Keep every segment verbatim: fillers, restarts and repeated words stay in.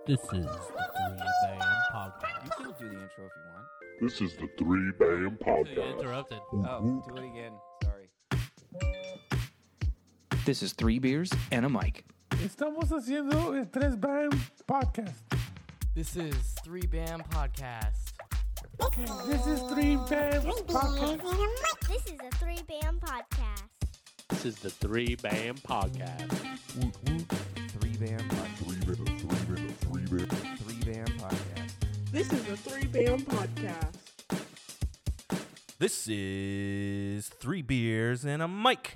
This is the Three Band Podcast. You can do the intro if you want. This is the Three Band You Podcast. interrupted. Oh, do it again. Sorry. This is Three Beers and a Mic. Estamos haciendo el Tres Band Podcast. This is Three Bam Podcast. Okay, this is Three Band Podcast. This is a three band podcast. This is the Three Band Podcast. Three band podcast. Three Band, Three Band, Three Band. Three band podcast. This is a Three Bam Podcast. This is Three Beers and a Mic.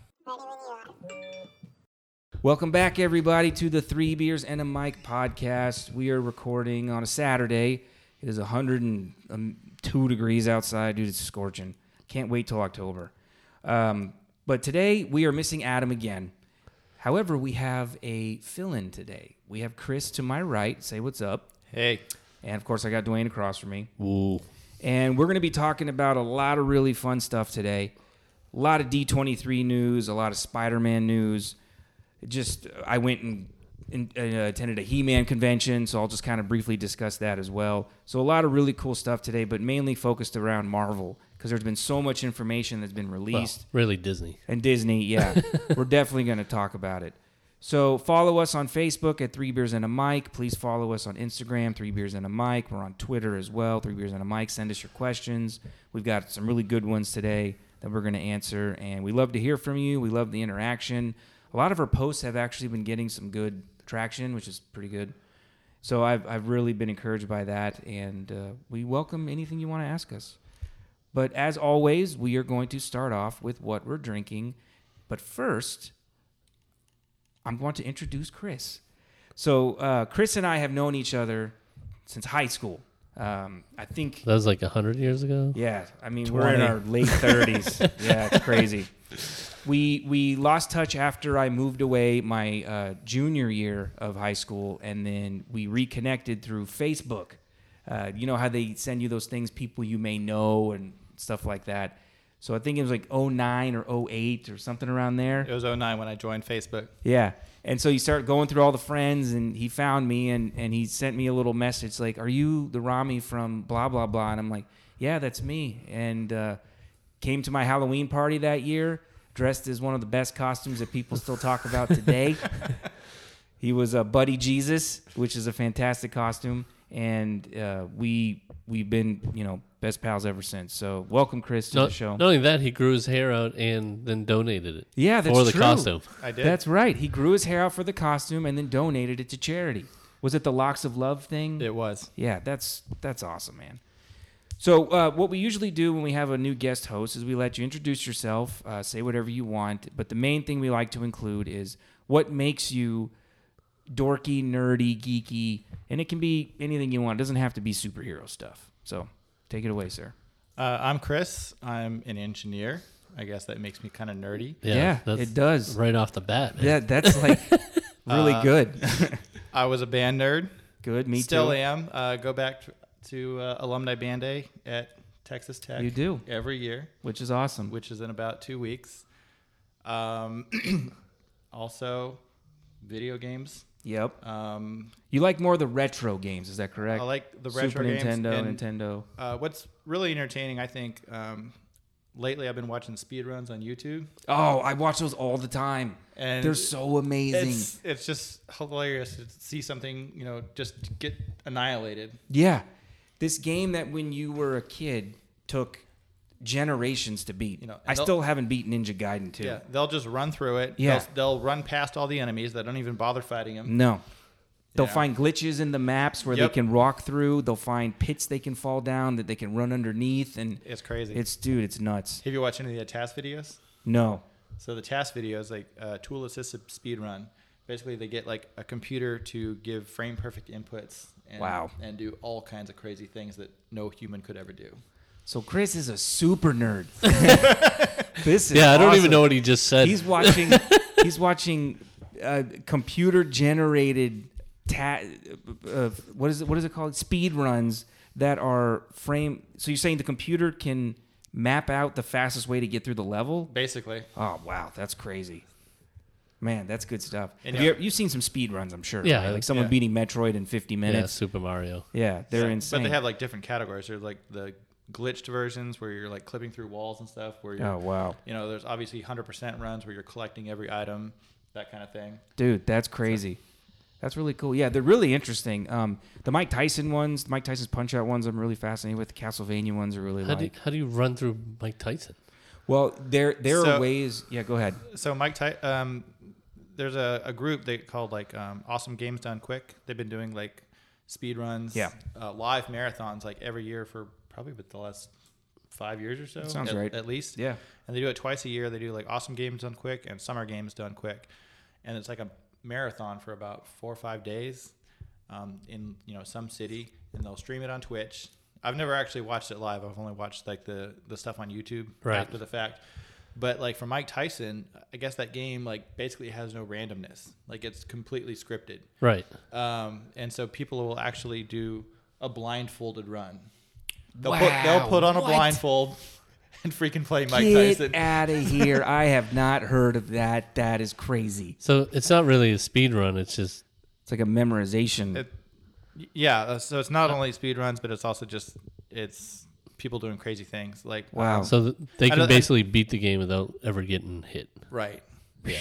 Welcome back, everybody, to the Three Beers and a Mic podcast. We are recording on a Saturday. It is one hundred two degrees outside, dude. It's scorching. Can't wait till October. Um, but today we are missing Adam again. However, we have a fill-in today. We have Chris to my right. Say what's up. Hey. And of course, I got Dwayne across from me. Ooh. And we're going to be talking about a lot of really fun stuff today. A lot of D twenty-three news, a lot of Spider-Man news. Just, I went and, and uh, attended a He-Man convention, so I'll just kind of briefly discuss that as well. So a lot of really cool stuff today, but mainly focused around Marvel, because there's been so much information that's been released. Well, really Disney. And Disney, yeah. We're definitely going to talk about it. So follow us on Facebook at Three Beers and a Mic. Please follow us on Instagram, Three Beers and a Mic. We're on Twitter as well, Three Beers and a Mic. Send us your questions. We've got some really good ones today that we're going to answer, and we love to hear from you. We love the interaction. A lot of our posts have actually been getting some good traction, which is pretty good. So I've I've really been encouraged by that, and uh, we welcome anything you want to ask us. But as always, we are going to start off with what we're drinking. But first, I'm going to introduce Chris. So uh, Chris and I have known each other since high school. Um, I think, That was like one hundred years ago? yeah, I mean, we're in our late thirties. Yeah, it's crazy. We we lost touch after I moved away my uh, junior year of high school, and then we reconnected through Facebook. Uh, you know how they send you those things, people you may know and stuff like that. So I think it was like oh nine or oh eight or something around there. It was oh nine when I joined Facebook. Yeah. And so you start going through all the friends, and he found me, and, and he sent me a little message like, are you the Rami from blah, blah, blah? And I'm like, yeah, that's me. And uh, came to my Halloween party that year, dressed as one of the best costumes that people still talk about today. He was a Buddy Jesus, which is a fantastic costume. And uh, we, we've been, you know, best pals ever since. So welcome, Chris, to No, the show. not only that, he grew his hair out and then donated it. Yeah, that's for the true. costume. I did. That's right. He grew his hair out for the costume and then donated it to charity. Was it the Locks of Love thing? It was. Yeah, that's that's awesome, man. So uh, what we usually do when we have a new guest host is we let you introduce yourself, uh, say whatever you want, but the main thing we like to include is what makes you dorky, nerdy, geeky, and it can be anything you want. It doesn't have to be superhero stuff. So take it away, sir. Uh, I'm Chris. I'm an engineer. I guess that makes me kind of nerdy. Yeah, that's it does. Right off the bat. man. Yeah, that's like really Uh, good. I was a band nerd. Good, me Still too. am. Uh, go back to, to uh, Alumni Band Day at Texas Tech. You do. Every year, Which is awesome. which is in about two weeks. Um, also, video games. Yep. Um, You like more of the retro games, is that correct? I like the Super retro games. Nintendo, and, Nintendo. Uh, what's really entertaining, I think, um, lately I've been watching speed runs on YouTube. Oh, I watch those all the time. And They're so amazing. It's, it's just hilarious to see something, you know, just get annihilated. Yeah. This game that when you were a kid took generations to beat. You know, and I they'll- still haven't beaten Ninja Gaiden two. Yeah, they'll just run through it. Yeah. They'll, they'll run past all the enemies that don't even bother fighting them. No. They'll Yeah. find glitches in the maps where Yep. they can walk through. They'll find pits they can fall down that they can run underneath. And It's crazy. it's, dude, it's nuts. Have you watched any of the task videos? No. So the task videos, like uh, tool assisted speed run, basically they get like a computer to give frame perfect inputs. And, Wow. And do all kinds of crazy things that no human could ever do. So Chris is a super nerd. This is Yeah, I don't awesome. even know what he just said. He's watching. he's watching uh, computer generated. Ta- uh, what is it? What is it called? Speed runs that are frame. So you're saying the computer can map out the fastest way to get through the level? Basically. Oh wow, that's crazy. Man, that's good stuff. And Have yeah. you, you've seen some speed runs, I'm sure. Yeah, right? Like someone yeah. beating Metroid in fifty Yeah, minutes. Super Mario. Yeah, they're Yeah, insane. But they have like different categories. There's like the glitched versions where you're like clipping through walls and stuff. Where you're, oh wow, you know, there's obviously one hundred percent runs where you're collecting every item, that kind of thing. dude, that's crazy. That's really cool. Yeah, they're really interesting. Um, the Mike Tyson ones, the Mike Tyson's Punch Out ones, I'm really fascinated with. The Castlevania ones are really How like. do you, how do you run through Mike Tyson? Well, there there So- are ways. Yeah, go ahead. So Mike, Ty- um, there's a, a group they called like um, Awesome Games Done Quick. They've been doing like speed runs, Yeah. uh, live marathons like every year for probably about the last five years or so. That sounds at, right. at least. Yeah. And they do it twice a year. They do like Awesome Games Done Quick and Summer Games Done Quick, and it's like a marathon for about four or five days um, in you know some city, and they'll stream it on Twitch. I've never actually watched it live. I've only watched like the the stuff on YouTube Right. after the fact. But like for Mike Tyson, I guess that game like basically has no randomness. Like it's completely scripted. Right. Um, and so people will actually do a blindfolded run. They'll Wow, put they'll put on a what? blindfold and freaking play Mike Get Tyson. out of here! I have not heard of that. That is crazy. So it's not really a speed run. It's just It's like a memorization. It, yeah, uh, so it's not only speed runs, but it's also just it's people doing crazy things. Like Wow. um, so that they I can don't- basically beat the game without ever getting hit. right. Yeah.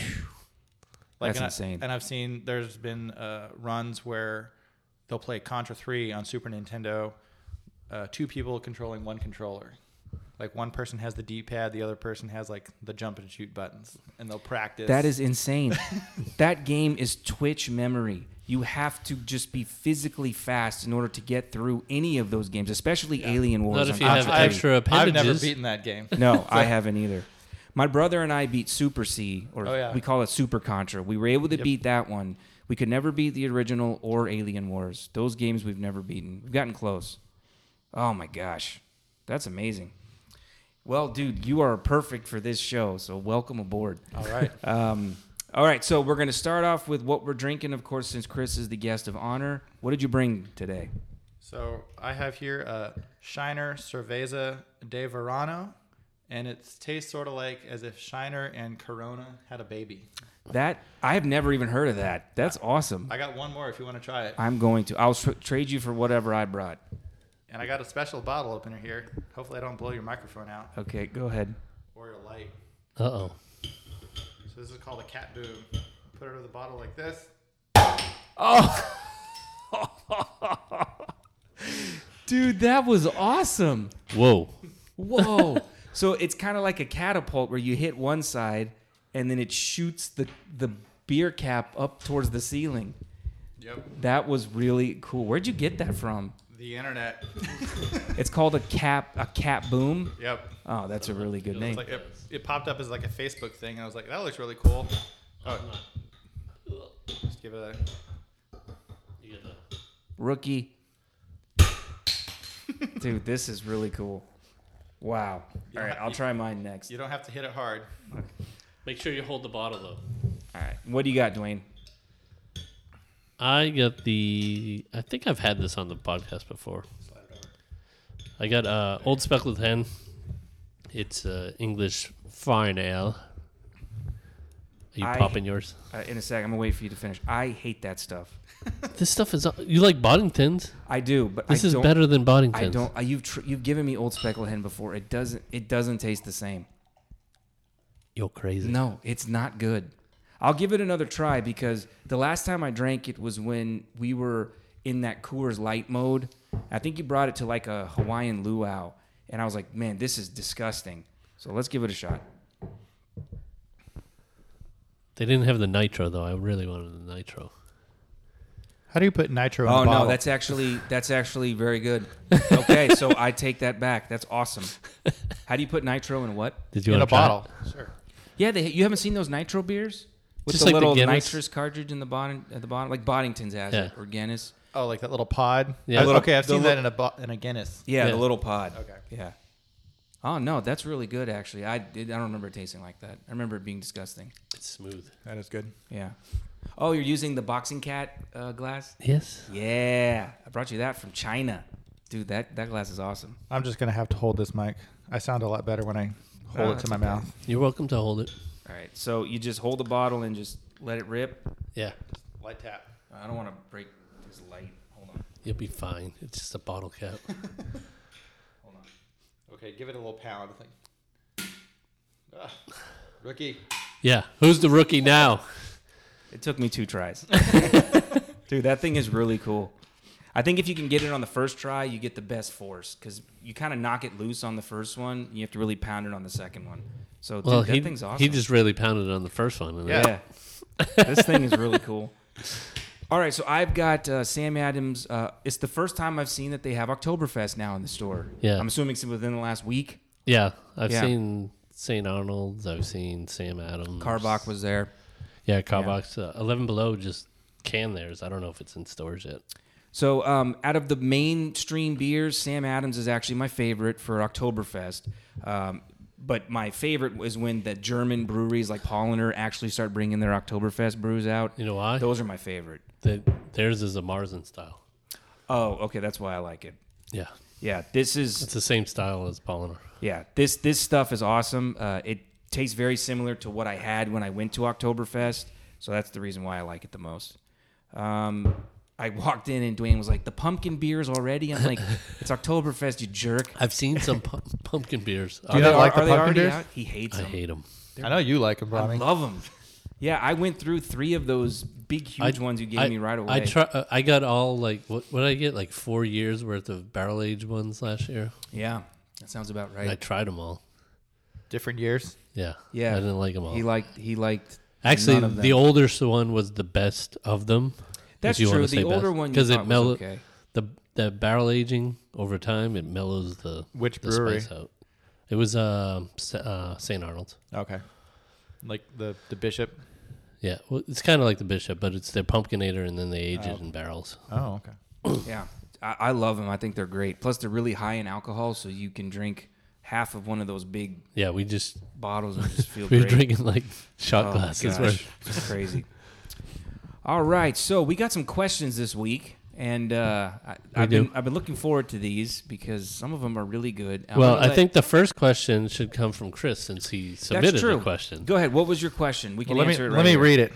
That's and I- insane. and I've seen there's been uh, runs where they'll play Contra three on Super Nintendo, uh, two people controlling one controller. Like one person has the D-pad, the other person has like the jump and shoot buttons, and they'll practice. That is insane. That game is Twitch memory. You have to just be physically fast in order to get through any of those games, especially Alien Wars. Not if on you have Contra three. extra I've never appendages. beaten that game. No, I haven't either. My brother and I beat Super C, or Oh, yeah. we call it Super Contra. We were able to Yep. beat that one. We could never beat the original or Alien Wars. Those games we've never beaten. We've gotten close. Oh my gosh. That's amazing. Well, dude, you are perfect for this show, so welcome aboard. All right. Um, all right, so we're going to start off with what we're drinking, of course, since Chris is the guest of honor. What did you bring today? So I have here a Shiner Cerveza de Verano, and it tastes sort of like as if Shiner and Corona had a baby. That I have never even heard of that. That's awesome. I got one more if you want to try it. I'm going to. I'll tr- trade you for whatever I brought. And I got a special bottle opener here. Hopefully I don't blow your microphone out Okay, go ahead. or your light. Uh oh. So this is called a Cat Boom. Put it over the bottle like this. Dude, that was awesome. Whoa. Whoa. So it's kind of like a catapult where you hit one side and then it shoots the, the beer cap up towards the ceiling. Yep. That was really cool. Where'd you get that from? The internet. It's called a cap a cap boom. Yep. Oh, that's a really good It's name. like it, it popped up as like a Facebook thing, and I was like, that looks really cool. Oh, just give it a. Rookie. Dude, this is really cool. Wow. You All right, don't I'll ha- try mine next. You don't have to hit it hard. Make sure you hold the bottle though. All right. What do you got, Dwayne? I got the. I think I've had this on the podcast before. I got uh, Old Speckled Hen. It's uh, English fine ale. Are you I- popping yours? Uh, in a sec, I'm gonna wait for you to finish. I hate that stuff. This stuff is. You like Boddingtons? I do, but This I is don't, better than Boddingtons. I don't. Uh, you've tr- you've given me Old Speckled Hen before. It doesn't. It doesn't taste the same. You're crazy. No, it's not good. I'll give it another try because the last time I drank it was when we were in that Coors Light mode. I think you brought it to like a Hawaiian luau, and I was like, man, this is disgusting. So let's give it a shot. They didn't have the nitro though. I really wanted the nitro. How do you put nitro in Oh the no, bottle? that's actually that's actually very good. Okay, so I take that back. That's awesome. How do you put nitro in what? Did you in a want to try bottle. it? Sure. Yeah, they, you haven't seen those nitro beers with Just the like the little Guinness? nitrous cartridge in the bottom at the bottom, like Boddington's has it Yeah. or Guinness. Oh, like that little pod. Yeah. I- Little- okay, I've the seen li- that in a bo- in a Guinness. Yeah, Yeah. the little pod. Okay. Yeah. Oh no, that's really good actually. I did, I don't remember it tasting like that. I remember it being disgusting. It's smooth. That is good. Yeah. Oh, you're using the boxing cat uh, glass? Yes. Yeah, I brought you that from China, dude. That that glass is awesome. I'm just gonna have to hold this mic. I sound a lot better when I hold Oh, it to that's my okay. mouth. You're welcome to hold it. All right, so you just hold the bottle and just let it rip. Yeah, Light tap. I don't want to break this light. Hold on. you'll be fine. It's just a bottle cap. Hold on. Okay, give it a little pound. I think. Ah, rookie. Yeah, who's the rookie now? It took me two tries. Dude, that thing is really cool. I think if you can get it on the first try, you get the best force because you kind of knock it loose on the first one. You have to really pound it on the second one. So, dude, Well, that he thing's awesome. he just really pounded on the first one. And yeah. This thing is really cool. All right, so I've got uh, Sam Adams. Uh, it's the first time I've seen that they have Oktoberfest now in the store. Yeah. I'm assuming it's within the last week. Yeah, I've Yeah. seen Saint Arnold's. I've seen Sam Adams. Carbach was there. Yeah, Carbach's. Uh, eleven Below just canned theirs. I don't know if it's in stores yet. So um, out of the mainstream beers, Sam Adams is actually my favorite for Oktoberfest. Um, but my favorite was when the German breweries like Polliner actually start bringing their Oktoberfest brews out. You know why? Those are my favorite. The, theirs is a Marzen style. Oh, okay, that's why I like it. Yeah, Yeah, this is it's the same style as Polliner. yeah this this stuff is awesome. Uh, it tastes very similar to what I had when I went to Oktoberfest, so that's the reason why I like it the most. Um, I walked in and Dwayne was like, "The pumpkin beers already?" I'm like, "It's Oktoberfest, you jerk." I've seen some pu- pumpkin beers. Do you Are not they- like are the they pumpkin already beers? out? He hates I them. hate them. I know you like them, I Bobby. love them. Yeah, I went through three of those big, huge ones you gave I, me right away. I try. Uh, I got all like what? What did I get? Like four years worth of barrel aged ones last year. Yeah, that sounds about And I right. tried them all. Different years. Yeah. Yeah. I didn't like them all. He liked. He liked. Actually, none of them. the older one was the best of them. That's if you true. want to The say older best. one you because thought it was mellow okay. the the barrel aging over time. It mellows the Which the brewery? spice out. It was uh, Sa- uh, Saint Arnold's. Okay. Like the the Bishop. Yeah, well, it's kind of like the Bishop, but it's their pumpkinator, and then they age Oh. it in barrels. Oh, okay. Yeah, I, I love them. I think they're great. Plus, they're really high in alcohol, so you can drink half of one of those big Yeah, we just bottles and just feel we were great. drinking like shot Oh, glasses. gosh. worth. It's crazy. All right, so we got some questions this week, and uh, I, I've do. been I've been looking forward to these because some of them are really good. I'm Well, gonna I let- think the first question should come from Chris since he submitted that's true. the question. Go ahead. What was your question? We can Well, let me answer it right let me here. read it.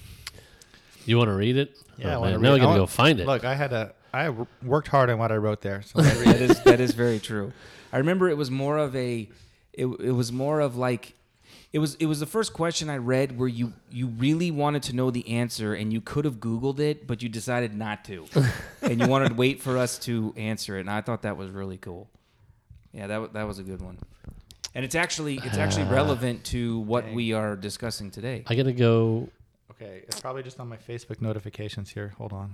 You want to read it? Yeah, I Oh, wanna man, read now I it. gotta I go want- find it. Look, I had a I w- worked hard on what I wrote there. So let me read that is that is very true. I remember it was more of a it, it was more of like it was it was the first question I read where you you really wanted to know the answer and you could have Googled it, but you decided not to. And you wanted to wait for us to answer it, and I thought that was really cool. Yeah, that wa- that was a good one. And it's actually it's actually relevant to what Dang. we are discussing today. I gotta go. Okay, it's probably just on my Facebook notifications here. Hold on.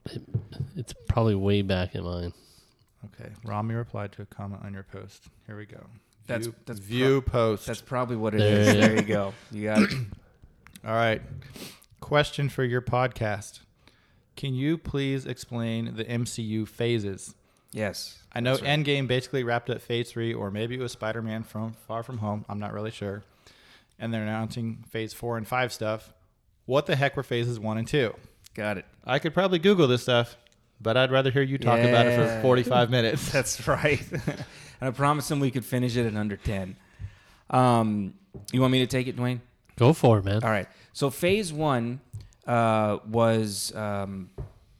It's probably way back in mine. Okay, Rami replied to a comment on your post. Here we go. That's- view, that's view post. That's probably what it There is. it is. There you go. You got it. All right. Question for your podcast. Can you please explain the M C U phases? Yes. I know That's right. Endgame basically wrapped up Phase three, or maybe it was Spider-Man from Far From Home. I'm not really sure. And they're announcing Phase four and five stuff. What the heck were Phases one and two? Got it. I could probably Google this stuff, but I'd rather hear you talk about it for Yeah. forty-five minutes. That's right. And I promised him we could finish it in under ten. Um, you want me to take it, Dwayne? Go for it, man. All right. So phase one uh, was. Um,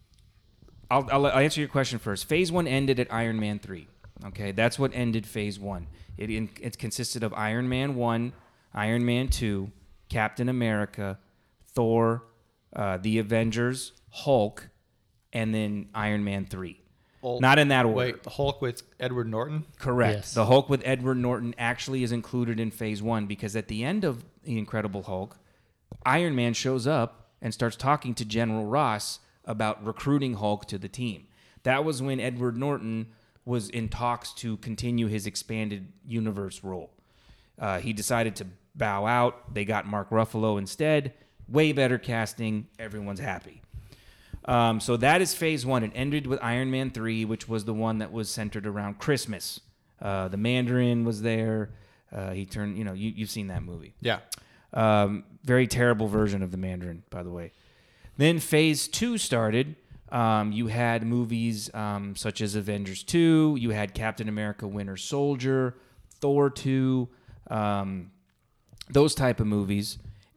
I'll, I'll, I'll answer your question first. Phase one ended at Iron Man three. Okay, that's what ended phase one. It in, it consisted of Iron Man one, Iron Man two, Captain America, Thor, uh, the Avengers, Hulk, and then Iron Man three. Hulk- Not in that order. Wait, Hulk with Edward Norton? Correct. Yes. The Hulk with Edward Norton actually is included in phase one because at the end of The Incredible Hulk, Iron Man shows up and starts talking to General Ross about recruiting Hulk to the team. That was when Edward Norton was in talks to continue his expanded universe role. Uh, he decided to bow out. They got Mark Ruffalo instead. Way better casting. Everyone's happy. Um, so that is phase one. It ended with Iron Man three, which was the one that was centered around Christmas. Uh, the Mandarin was there. Uh, he turned, you know, you, you've seen that movie. Yeah. Um, very terrible version of the Mandarin, by the way. Then phase two started. Um, you had movies um, such as Avengers two. You had Captain America Winter Soldier, Thor two, um, those type of movies.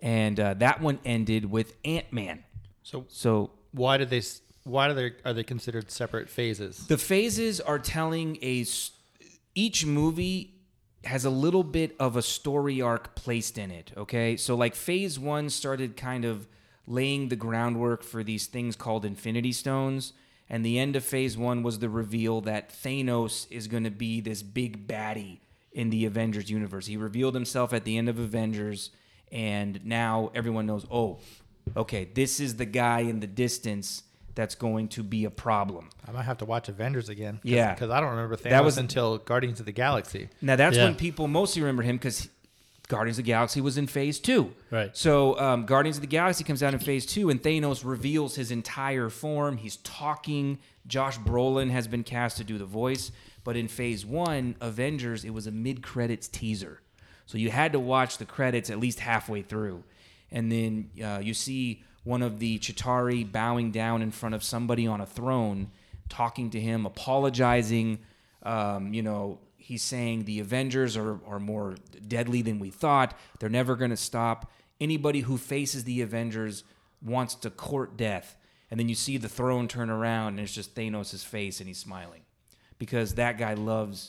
and uh, that one ended with Ant-Man. So So why did they? s- Why do they? Are they considered separate phases? the phases are telling a s- each movie has a little bit of a story arc placed in it, okay? So like phase one started kind of laying the groundwork for these things called Infinity Stones, and the end of phase one was the reveal that Thanos is going to be this big baddie in the Avengers universe. He revealed himself at the end of Avengers, and now everyone knows, oh, okay, this is the guy in the distance that's going to be a problem. I might have to watch Avengers again. Cause, Yeah. because I don't remember Thanos That was- until Guardians of the Galaxy. Now that's Yeah. when people mostly remember him because Guardians of the Galaxy was in phase two. Right. So um, Guardians of the Galaxy comes out in phase two, and Thanos reveals his entire form. He's talking. Josh Brolin has been cast to do the voice. But in phase one, Avengers, it was a mid-credits teaser. So you had to watch the credits at least halfway through. And then uh, you see one of the Chitauri bowing down in front of somebody on a throne, talking to him, apologizing. Um, you know, he's saying the Avengers are, are more deadly than we thought. They're never going to stop. Anybody who faces the Avengers wants to court death. And then you see the throne turn around, and it's just Thanos' face, and he's smiling. Because that guy loves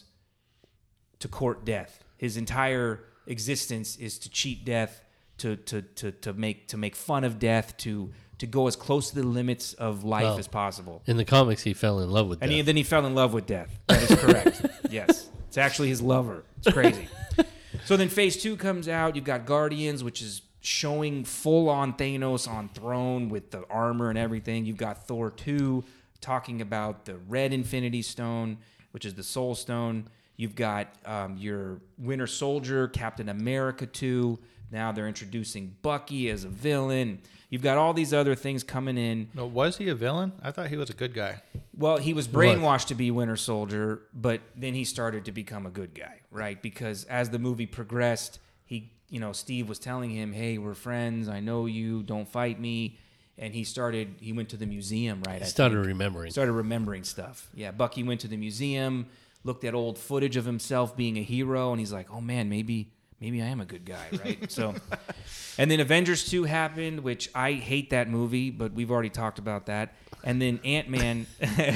to court death. His entire existence is to cheat death, to to to to make to make fun of death, to to go as close to the limits of life Well, as possible. In the comics, he fell in love with And death. he, then he fell in love with death. That is correct. Yes. It's actually his lover. It's crazy. So then phase two comes out. You've got Guardians, which is showing full-on Thanos on throne with the armor and everything. You've got Thor two talking about the red Infinity Stone, which is the Soul Stone. You've got um, your Winter Soldier, Captain America two. Now they're introducing Bucky as a villain. You've got all these other things coming in. No, was he a villain? I thought he was a good guy. Well, he was brainwashed to be Winter Soldier, but then he started to become a good guy, right? Because as the movie progressed, he, you know, Steve was telling him, "Hey, we're friends. I know you. Don't fight me." And he started. He went to the museum, right? He I started think. remembering. Started remembering stuff. Yeah, Bucky went to the museum, looked at old footage of himself being a hero, and he's like, "Oh man, maybe." Maybe I am a good guy, right? So, and then Avengers two happened, which I hate that movie, but we've already talked about that. And then Ant-Man.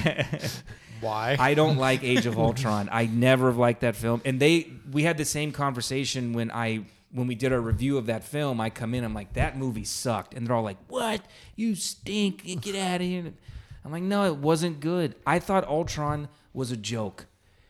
Why? I don't like Age of Ultron. I never have liked that film. And they, we had the same conversation when I, when we did our review of that film. I come in, I'm like, that movie sucked, and they're all like, "What? You stink! Get out of here!" I'm like, no, it wasn't good. I thought Ultron was a joke.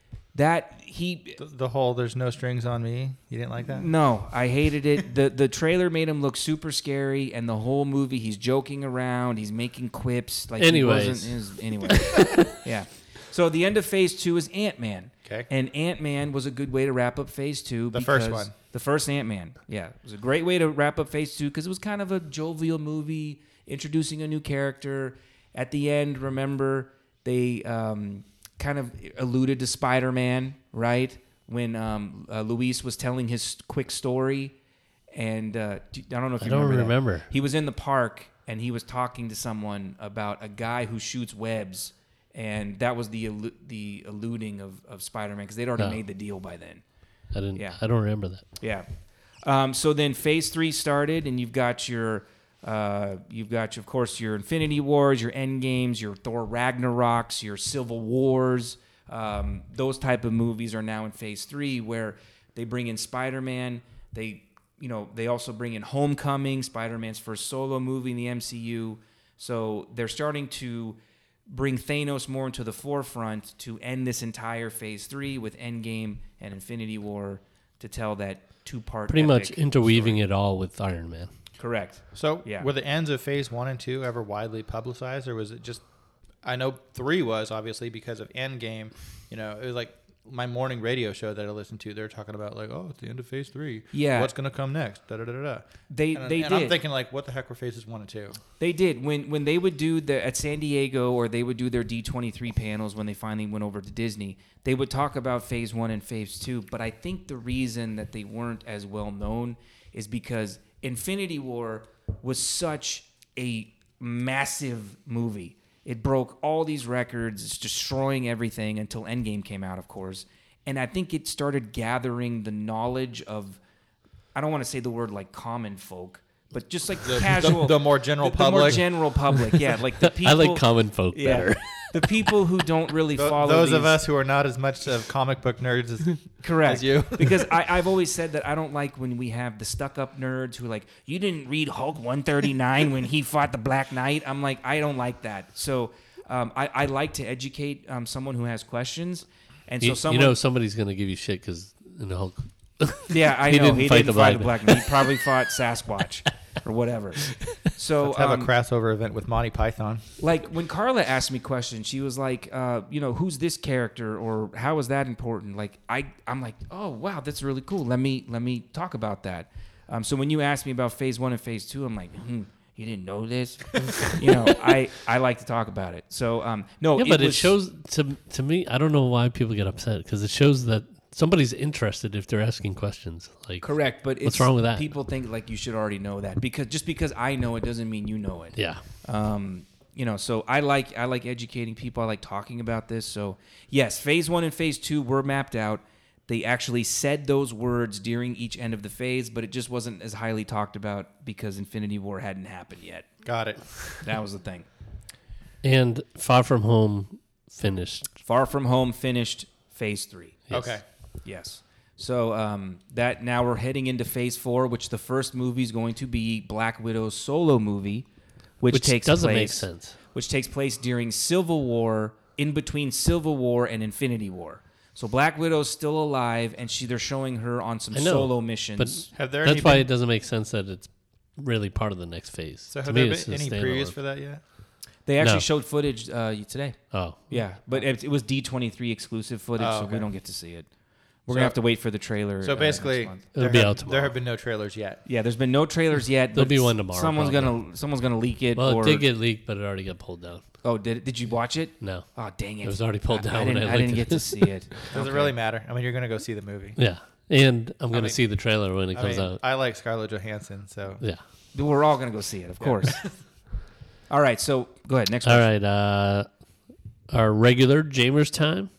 That he. the, the whole "there's no strings on me." You didn't like that? No, I hated it. the The trailer made him look super scary, and the whole movie, he's joking around, he's making quips. Like Anyways. he wasn't. His, anyway, yeah. So the end of Phase Two is Ant-Man. Okay. And Ant-Man was a good way to wrap up Phase Two. The first because- one. The first Ant-Man. Yeah, it was a great way to wrap up Phase Two because it was kind of a jovial movie, introducing a new character. At the end, remember they um, kind of alluded to Spider-Man, right? When um, uh, Luis was telling his quick story, and uh, do- I don't know if I you don't remember. that. remember. He was in the park and he was talking to someone about a guy who shoots webs, and that was the allu- the alluding of, of Spider-Man because they'd already Oh. made the deal by then. I didn't. Yeah. I don't remember that. Yeah. Um, so then Phase Three started, and you've got your, uh, you've got of course your Infinity Wars, your End Games, your Thor Ragnaroks, your Civil Wars. Um, those type of movies are now in Phase Three, where they bring in Spider-Man. They, you know, they also bring in Homecoming, Spider-Man's first solo movie in the M C U. So they're starting to bring Thanos more into the forefront to end this entire Phase Three with Endgame and Infinity War to tell that two-part Pretty much epic interweaving story. it all with Iron Man. Correct. So, Yeah. were the ends of Phase One and Two ever widely publicized, or was it just? I know Three was obviously because of Endgame. You know, it was like my morning radio show that I listened to. They're talking about like, oh, it's the end of Phase Three. Yeah. What's gonna come next? Da da da da. da. They And, they and did. I'm thinking like, what the heck were Phases One and Two? They did when when they would do the at San Diego or they would do their D twenty-three panels when they finally went over to Disney. They would talk about Phase One and Phase Two, but I think the reason that they weren't as well known is because Infinity War was such a massive movie. It broke all these records, it's destroying everything until Endgame came out, of course. And I think it started gathering the knowledge of, I don't want to say the word like common folk, but just like The, casual, the, the more general the, the more public. general public, yeah, like the people. I like common folk yeah, better. the people who don't really Th- follow those of these- us who are not as much of comic book nerds as, Correct. as you. Because I, I've always said that I don't like when we have the stuck-up nerds who are like, you didn't read Hulk one thirty-nine when he fought the Black Knight. I'm like, I don't like that. So um, I, I like to educate um, someone who has questions. And so You, someone, you know somebody's gonna give you shit because in the Hulk. yeah, I he know didn't he fight didn't the fight the Black Black Knight. He probably fought Sasquatch or whatever. So Let's have um, a crossover event with Monty Python. like when Carla asked me questions, she was like, uh, you know, who's this character or how is that important? Like I, I'm like, oh wow, that's really cool. Let me let me talk about that. Um, so when you asked me about phase one and phase two, I'm like, hmm, you didn't know this? you know, I, I like to talk about it. So um, no, Yeah, but it was- shows to to me. I don't know why people get upset because it shows that somebody's interested if they're asking questions. Like correct. But what's it's, wrong with that? People think like you should already know that because just because I know it doesn't mean you know it. Yeah, Um, you know, so I like I like educating people. I like talking about this. So yes, phase one and phase two were mapped out. They actually said those words during each end of the phase, but it just wasn't as highly talked about because Infinity War hadn't happened yet. Got it. That was the thing. and Far From Home finished. Far From Home finished phase three. Yes. Okay. Yes. So um, that now we're heading into phase four, which the first movie is going to be Black Widow's solo movie, which, Which takes doesn't place, make sense. Which takes place during Civil War, in between Civil War and Infinity War. So Black Widow's still alive, and she they're showing her on some I know, solo missions. But Have there that's any why been- it doesn't make sense that it's really part of the next phase. So To have me, there it's been a any standalone. previews for that yet? they actually No. showed footage uh, today. Oh, Yeah, but it, it was D twenty-three exclusive footage, Oh, so we okay. don't get to see it. We're So- gonna have to wait for the trailer. So uh, basically, next month. It'll there be have, out tomorrow. there have been no trailers yet. Yeah, there's been no trailers yet. There'll but be one tomorrow, Someone's probably. gonna someone's gonna leak it. well, or, it did get leaked, but it already got pulled down. Oh, did it, did you watch it? No. Oh, dang it! It was already pulled I- down I, when didn't, I I didn't looked get at to it. see it. Does Okay. it really matter? I mean, you're going to go see the movie. Yeah, and I'm going mean- to see the trailer when it I comes mean, out. I like Scarlett Johansson, so Yeah. We're all gonna go see it, of course. All right, so go ahead. Next All question. right. Uh, our regular Jamers time.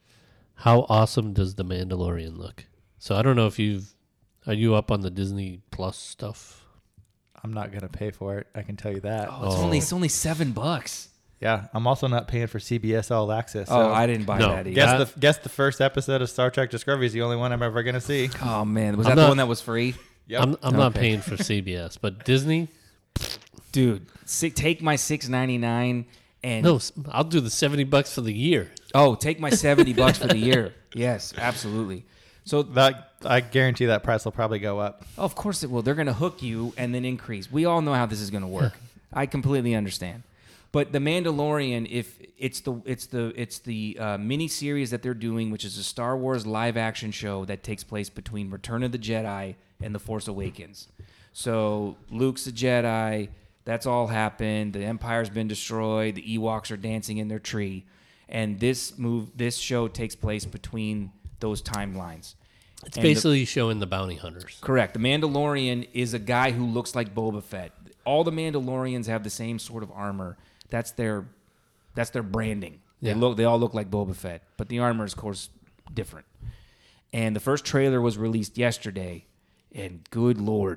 How awesome does the Mandalorian look? So I don't know if you've. Are you up on the Disney Plus stuff? I'm not going to pay for it. I can tell you that. Oh, it's Oh. only it's only seven bucks. Yeah, I'm also not paying for C B S All Access. So Oh, I didn't buy No. that either. guess That- the guess the first episode of Star Trek Discovery is the only one I'm ever going to see. Oh man, was I'm that the not- one that was free? Yep. I'm I'm not Okay. paying for C B S, but Disney. Dude, si- take my six ninety nine and No, I'll do the seventy bucks for the year. oh, take my seventy bucks for the year. Yes, absolutely. So That I guarantee that price will probably go up. oh, of course it will. They're going to hook you and then increase. We all know how this is going to work. I completely understand. But the Mandalorian, if it's the it's the it's the uh, mini series that they're doing, which is a Star Wars live action show that takes place between Return of the Jedi and The Force Awakens. So Luke's a Jedi. That's all happened. The Empire's been destroyed. The Ewoks are dancing in their tree, and this move this show takes place between those timelines. It's And the- basically showing the bounty hunters. Correct. The Mandalorian is a guy who looks like Boba Fett. All the Mandalorians have the same sort of armor. That's their that's their branding. They Yeah. look they all look like Boba Fett, but the armor is of course different. And the first trailer was released yesterday, and good lord,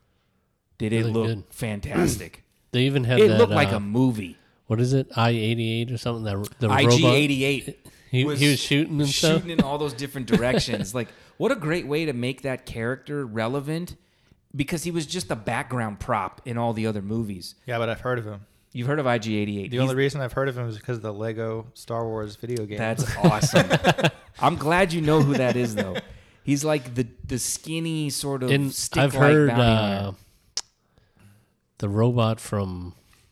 did it Really look good. fantastic. They even had It that. looked like uh, a movie. what is it? I eighty-eight or something. That the I G robot. eighty-eight. He he was shooting and stuff. shooting in all those different directions. Like, what a great way to make that character relevant, because he was just a background prop in all the other movies. Yeah, but I've heard of him. You've heard of I G eighty-eight. The only reason I've heard of him is because of the Lego Star Wars video game. That's awesome. I'm glad you know who that is, though. He's like the the skinny sort of And stick-like I've heard bounty uh, hunter. the robot from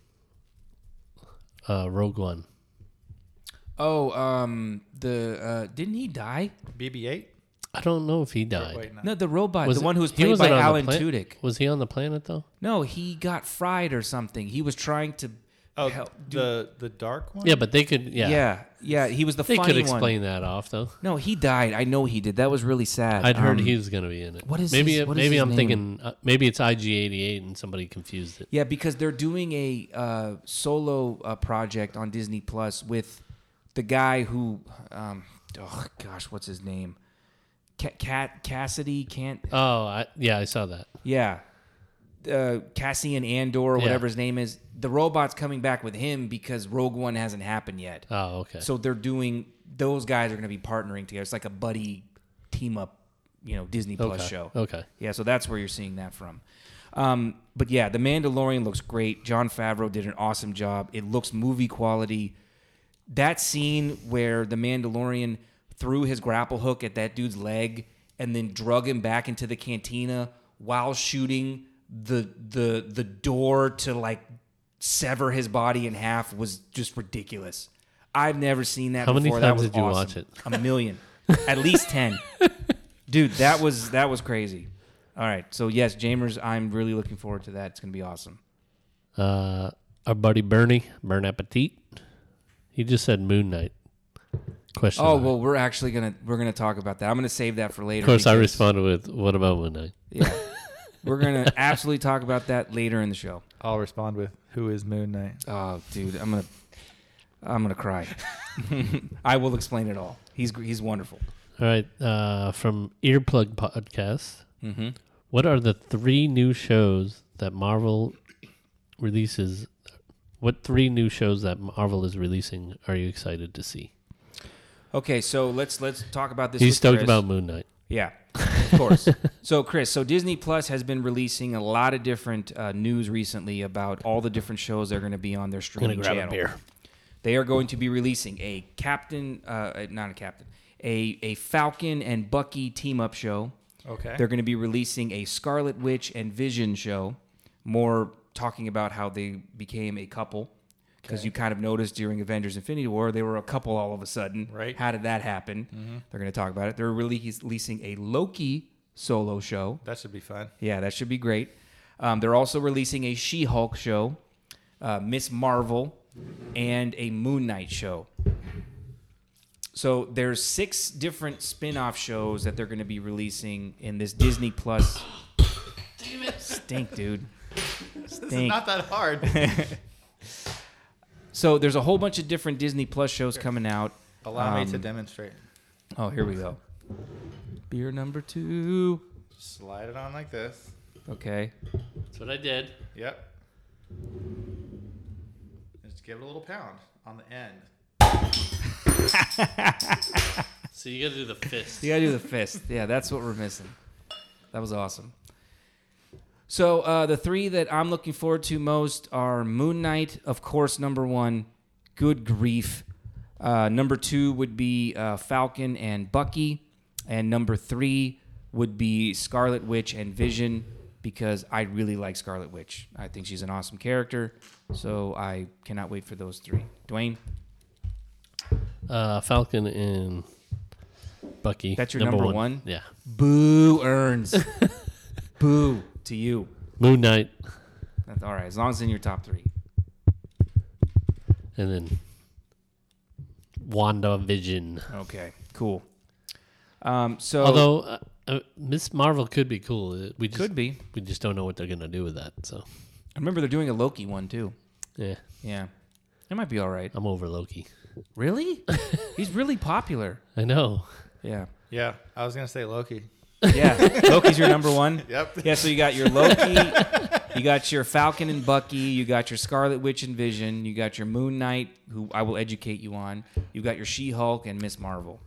uh, Rogue One. Oh, um, the uh, didn't he die? B B eight. I don't know if he died. Wait, no. No, the robot, Was the it- one who was he played wasn't by on the Alan pla- Tudyk. Was he on the planet though? No, he got fried or something. He was trying to. Oh, help do- the the dark one. Yeah, but they could. Yeah, yeah, yeah. He was the they funny could one. explain that off though. No, he died. I know he did. That was really sad. I'd heard Um, he was going to be in it. what is maybe? his- it- what is maybe his I'm name? thinking uh, maybe it's I G eighty-eight and somebody confused it. Yeah, because they're doing a uh, solo uh, project on Disney Plus with the guy who, um, oh gosh, what's his name? Cat, Cat Cassidy can't. Oh, I, yeah, I saw that. Yeah, uh, Cassian Andor, or Yeah. whatever his name is, the robot's coming back with him because Rogue One hasn't happened yet. Oh, okay. So they're doing, those guys are going to be partnering together. It's like a buddy team up, you know, Disney Plus okay. show. Okay. Yeah, so that's where you're seeing that from. Um, but yeah, The Mandalorian looks great. Jon Favreau did an awesome job. It looks movie quality. That scene where the Mandalorian threw his grapple hook at that dude's leg and then drug him back into the cantina while shooting the the the door to like sever his body in half was just ridiculous. I've never seen that How many before. times that was did you awesome. watch it? A million. At least ten. Dude, that was that was crazy. All right. So yes, Jamers, I'm really looking forward to that. It's gonna be awesome. Uh, our buddy Bernie, Burn Appetit, he just said Moon Knight. Question. Oh mark. well, we're actually gonna we're gonna talk about that. I'm gonna save that for later. Of course, I because- responded with, "What about Moon Knight?" Yeah, we're gonna absolutely talk about that later in the show. I'll respond with, "Who is Moon Knight?" Oh, dude, I'm gonna I'm gonna cry. I will explain it all. He's he's wonderful. All right. Uh, from Earplug Podcast, Mm-hmm. what are the three new shows that Marvel releases? What three new shows that Marvel is releasing are you excited to see? Okay, so let's let's talk about this. He's with stoked Chris. about Moon Knight. Yeah, of course. So, Chris, so Disney Plus has been releasing a lot of different uh, news recently about all the different shows they're going to be on their I'm gonna streaming grab channel. a beer. They are going to be releasing a Captain, uh, not a Captain, a a Falcon and Bucky team up show. Okay. They're going to be releasing a Scarlet Witch and Vision show, more talking about how they became a couple. Because you kind of noticed during Avengers Infinity War, they were a couple all of a sudden. Right. How did that happen? They're going to talk about it. They're releas- releasing a Loki solo show. That should be fun. Yeah, that should be great. Um, they're also releasing a She-Hulk show, uh, Miss Marvel, and a Moon Knight show. So there's six different spin-off shows that they're going to be releasing in this Disney Plus. Damn it. Stink, dude. This is Stink. not that hard. So there's a whole bunch of different Disney Plus shows coming out. Allow me Um, to demonstrate. Oh, here we go. Beer number two. Slide it on like this. Okay. That's what I did. Yep. Just give it a little pound on the end. So you got to do the fist. You gotta do the fist. Yeah, that's what we're missing. That was awesome. So uh, the three that I'm looking forward to most are Moon Knight, of course, number one. Good grief. Uh, number two would be uh, Falcon and Bucky. And number three would be Scarlet Witch and Vision, because I really like Scarlet Witch. I think she's an awesome character. So I cannot wait for those three. Dwayne? Uh, Falcon and Bucky. That's your number one? Yeah. Boo earns. Boo to you. Moon Knight, That's all right, as long as it's in your top three. and then WandaVision. Okay, cool. Um, so Although uh, uh, Miss Marvel could be cool. Uh, We just, could be. We just don't know what they're gonna do with that. So I remember they're doing a Loki one too. yeah, Yeah, it might be all right. I'm over Loki. Really? He's really popular. I know. Yeah, Yeah, I was gonna say Loki. yeah. Loki's your number one. Yep. Yeah, so you got your Loki, you got your Falcon and Bucky, you got your Scarlet Witch and Vision, you got your Moon Knight, who I will educate you on. You got your She-Hulk and Miss Marvel.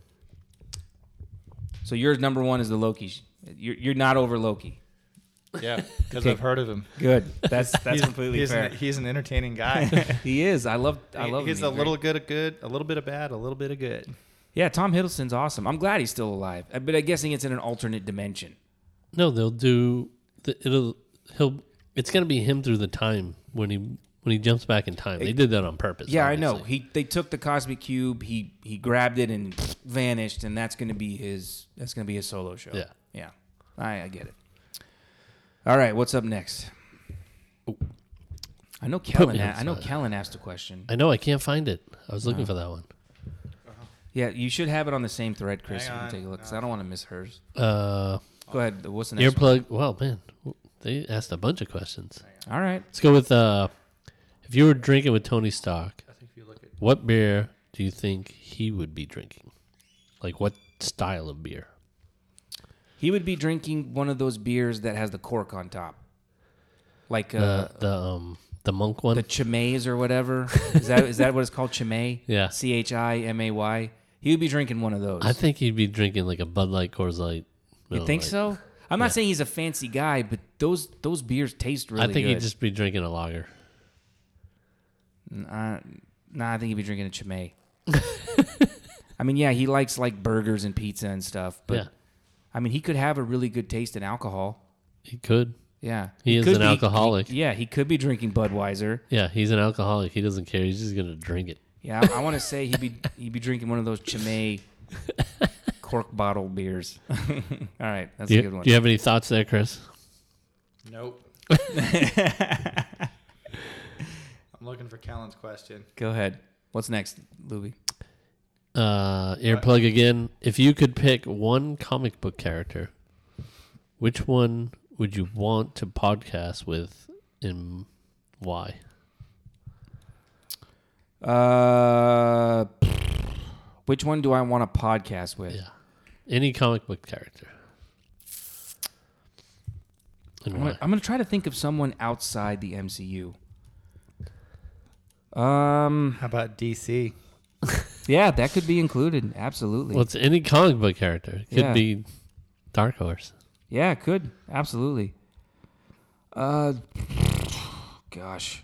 So yours number one is the Loki. You're you're not over Loki. Yeah, because Okay. I've heard of him. Good. That's that's he's, completely he's fair. An, he's an entertaining guy. He is. I love. I love. He's him. a little good of good, a little bit of bad, a little bit of good. Yeah, Tom Hiddleston's awesome. I'm glad he's still alive, Uh, but I'm guessing it's in an alternate dimension. No, they'll do. The, it'll. He'll. It's gonna be him through the time when he when he jumps back in time. They did that on purpose. Yeah, I know. obviously. He they took the cosmic cube. He he grabbed it and vanished, and that's going to be his. That's going to be his solo show. Yeah. yeah. I I get it. All right, what's up next? I know Kellen. me on a- I know spot. Kellen asked a question. I know. I can't find it. I was looking for that one. Yeah, you should have it on the same thread, Chris. Hang You can on. take a look, because I don't want to miss hers. Uh, Go ahead. What's the next earplug. Well, man, they asked a bunch of questions. one? All right. Let's go with. Uh, if you were drinking with Tony Stark, I think if you look at what beer do you think he would be drinking? Like what style of beer? He would be drinking one of those beers that has the cork on top. like The uh, the um the monk one. the Chimays or whatever. Is that is that what it's called? Chimay? Yeah. C H I M A Y. He would be drinking one of those. I think he'd be drinking like a Bud Light, Coors Light. You Miller think Lite. so? I'm Yeah. not saying he's a fancy guy, but those those beers taste really I think good. he'd just be drinking a lager. Uh, nah, I think he'd be drinking a Chimay. I mean, yeah, he likes like burgers and pizza and stuff, but Yeah. I mean, he could have a really good taste in alcohol. He could. Yeah, He is could an be- alcoholic. he- yeah, he could be drinking Budweiser. Yeah, he's an alcoholic. He doesn't care. He's just gonna drink it. Yeah, I, I want to say he'd be he'd be drinking one of those Chimay cork bottle beers. All right, that's Do you, a good one. do you have any thoughts there, Chris? Nope. I'm looking for Callan's question. Go ahead. What's next, Louie? Uh, earplug again. If you could pick one comic book character, which one would you want to podcast with, and why? Uh, which one do I want to podcast with? Yeah, any comic book character. And I'm why? gonna, I'm gonna try to think of someone outside the M C U. Um, How about D C? yeah, that could be included. Absolutely. Well, it's any comic book character. It could Yeah. be Dark Horse. Yeah, it could. Absolutely. Uh, gosh.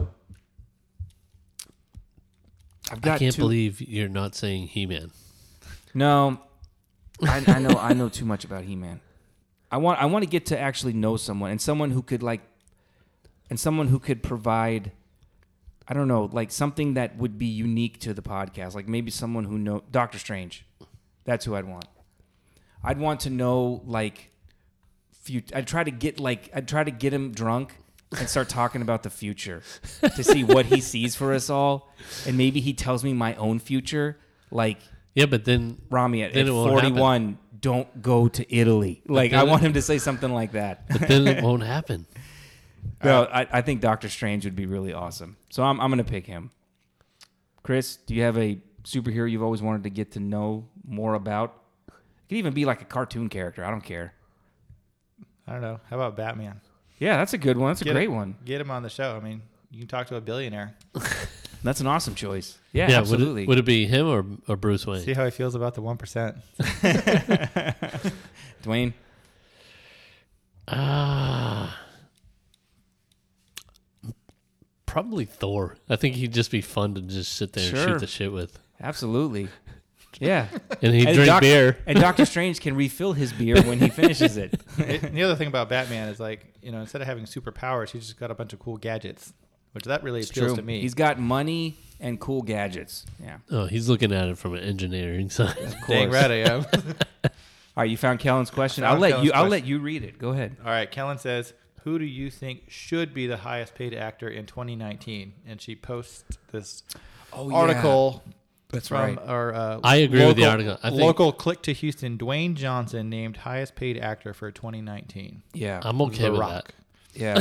I've I got can't two- believe you're not saying He-Man. No, I, I know. I know too much about He-Man. I want. I want to get to actually know someone, and someone who could like, and someone who could provide. I don't know, like something that would be unique to the podcast. Like maybe someone who know Doctor Strange. That's who I'd want. I'd want to know like. Fut- I'd try to get like. I'd try to get him drunk and start talking about the future to see what he sees for us all, and maybe he tells me my own future, like. Yeah, but then Rami, at, Then at it won't forty-one, don't go to Italy. Like, then I it- want him to say something like that. but then it won't happen. No, I, I think Doctor Strange would be really awesome. So I'm, I'm going to pick him. Chris, do you have a superhero you've always wanted to get to know more about? It could even be like a cartoon character. I don't care. I don't know. How about Batman? Yeah, that's a good one. That's a Get great him- one. Get him on the show. I mean, you can talk to a billionaire. That's an awesome choice. Yeah, Yeah, absolutely. Would it, would it be him or, or Bruce Wayne? See how he feels about the one percent. Dwayne? Ah, probably Thor. I think he'd just be fun to just sit there and Sure. shoot the shit with, Absolutely. Yeah. and he'd And drink Doc- beer. And Doctor Strange can refill his beer when he finishes it. It- the other thing about Batman is like, you know, instead of having superpowers, he's just got a bunch of cool gadgets, which that really It's appeals true. to me. He's got money and cool gadgets. Yeah. Oh, he's looking at it from an engineering side. Dang right I am. All right, you found Kellen's question. I I'll found let Kellen's you. I'll question. let you read it. Go ahead. All right, Kellen says, who do you think should be the highest paid actor in twenty nineteen? And she posts this Oh, article That's from right. our uh, I agree with the local- article. I think- local Click to Houston, Dwayne Johnson named highest paid actor for twenty nineteen. Yeah. I'm okay The with Rock. yeah.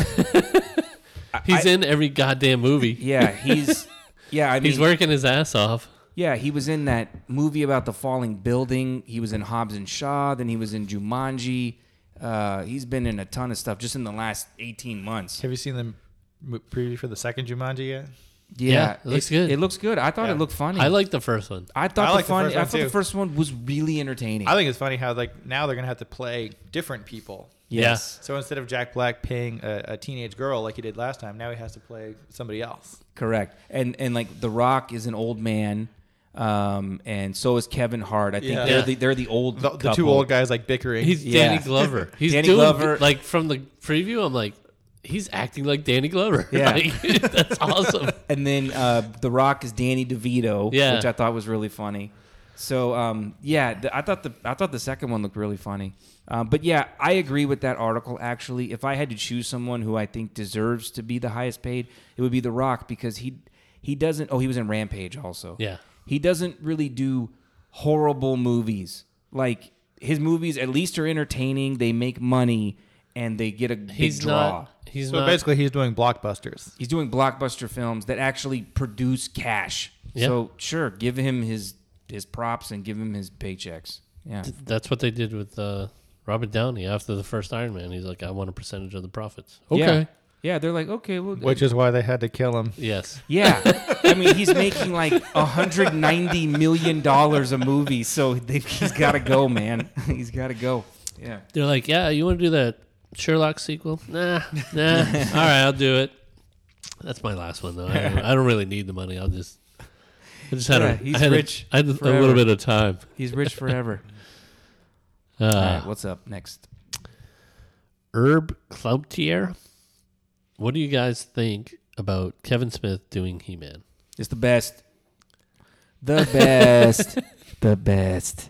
that. He's I- in every goddamn movie. Yeah. He's. Yeah. I mean. He's working his ass off. Yeah. He was in that movie about the falling building. He was in Hobbs and Shaw. Then he was in Jumanji. Uh, he's been in a ton of stuff just in the last eighteen months. Have you seen the m- preview for the second Jumanji yet? Yeah, it looks good. It looks good. I thought Yeah. it looked funny. I like the first one. I thought I the like the funny. first I one, thought the too. first one was really entertaining. I think it's funny how like now they're gonna have to play different people. yes. So instead of Jack Black paying a, a teenage girl like he did last time, now he has to play somebody else. Correct. And and like The Rock is an old man, um, and so is Kevin Hart. I think Yeah. they're Yeah. the they're the old The, the two couple. old guys like bickering. He's Yeah. Danny Glover. He's Danny doing Glover- like from the preview. I'm like, he's acting like Danny Glover. Yeah. Like, that's awesome. And then uh, The Rock is Danny DeVito, Yeah. which I thought was really funny. So um, yeah, the, I thought the I thought the second one looked really funny. Um, but yeah, I agree with that article. Actually, if I had to choose someone who I think deserves to be the highest paid, it would be The Rock because he he doesn't. Oh, he was in Rampage also. Yeah. He doesn't really do horrible movies. Like his movies, at least are entertaining. They make money and they get a big He's draw. not. He's so not. basically, he's doing blockbusters. He's doing blockbuster films that actually produce cash. Yeah. So sure, give him his his props and give him his paychecks. Yeah. That's what they did with uh, Robert Downey after the first Iron Man. He's like, I want a percentage of the profits. Yeah. Okay. Yeah, they're like, okay, well, Which is why they had to kill him. Yes. yeah. I mean, he's making like one hundred ninety million dollars a movie, so they, he's got to go, man. He's got to go. Yeah. They're like, yeah, you want to do that Sherlock sequel? Nah, nah. All right, I'll do it. That's my last one, though. I don't, I don't really need the money. I'll just. I just had, Yeah, a, he's I had, rich a, I had a forever. little bit of time. He's rich forever. Uh, All right, what's up next? Herb Cloutier. What do you guys think about Kevin Smith doing He-Man? It's the best. The best. the best.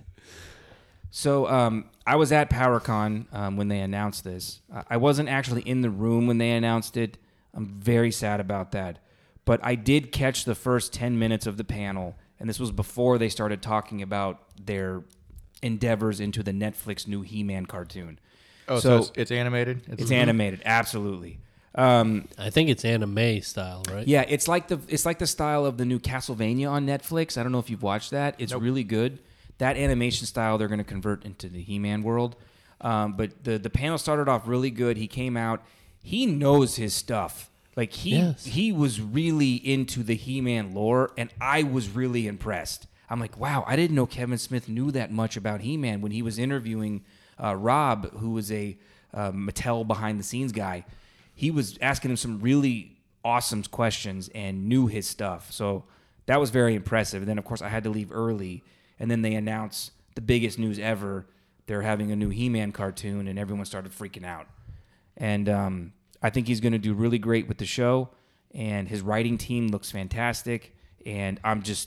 So um, I was at PowerCon um, when they announced this. Uh, I wasn't actually in the room when they announced it. I'm very sad about that. But I did catch the first ten minutes of the panel, and this was before they started talking about their endeavors into the Netflix new He-Man cartoon. Oh, so, So- it's, it's animated? It's animated, absolutely. Um, I think it's anime style, right? Yeah, it's like the it's like the style of the new Castlevania on Netflix. I don't know if you've watched that. It's Nope. really good. That animation style they're going to convert into the He-Man world. Um, but the the panel started off really good. He came out. He knows his stuff. Like he Yes. he was really into the He-Man lore, and I was really impressed. I'm like, wow, I didn't know Kevin Smith knew that much about He-Man when he was interviewing uh, Rob, who was a uh, Mattel behind the scenes guy. He was asking him some really awesome questions and knew his stuff. So that was very impressive. And then, of course, I had to leave early. And then they announced the biggest news ever. They're having a new He-Man cartoon, and everyone started freaking out. And um, I think he's going to do really great with the show. And his writing team looks fantastic. And I'm just...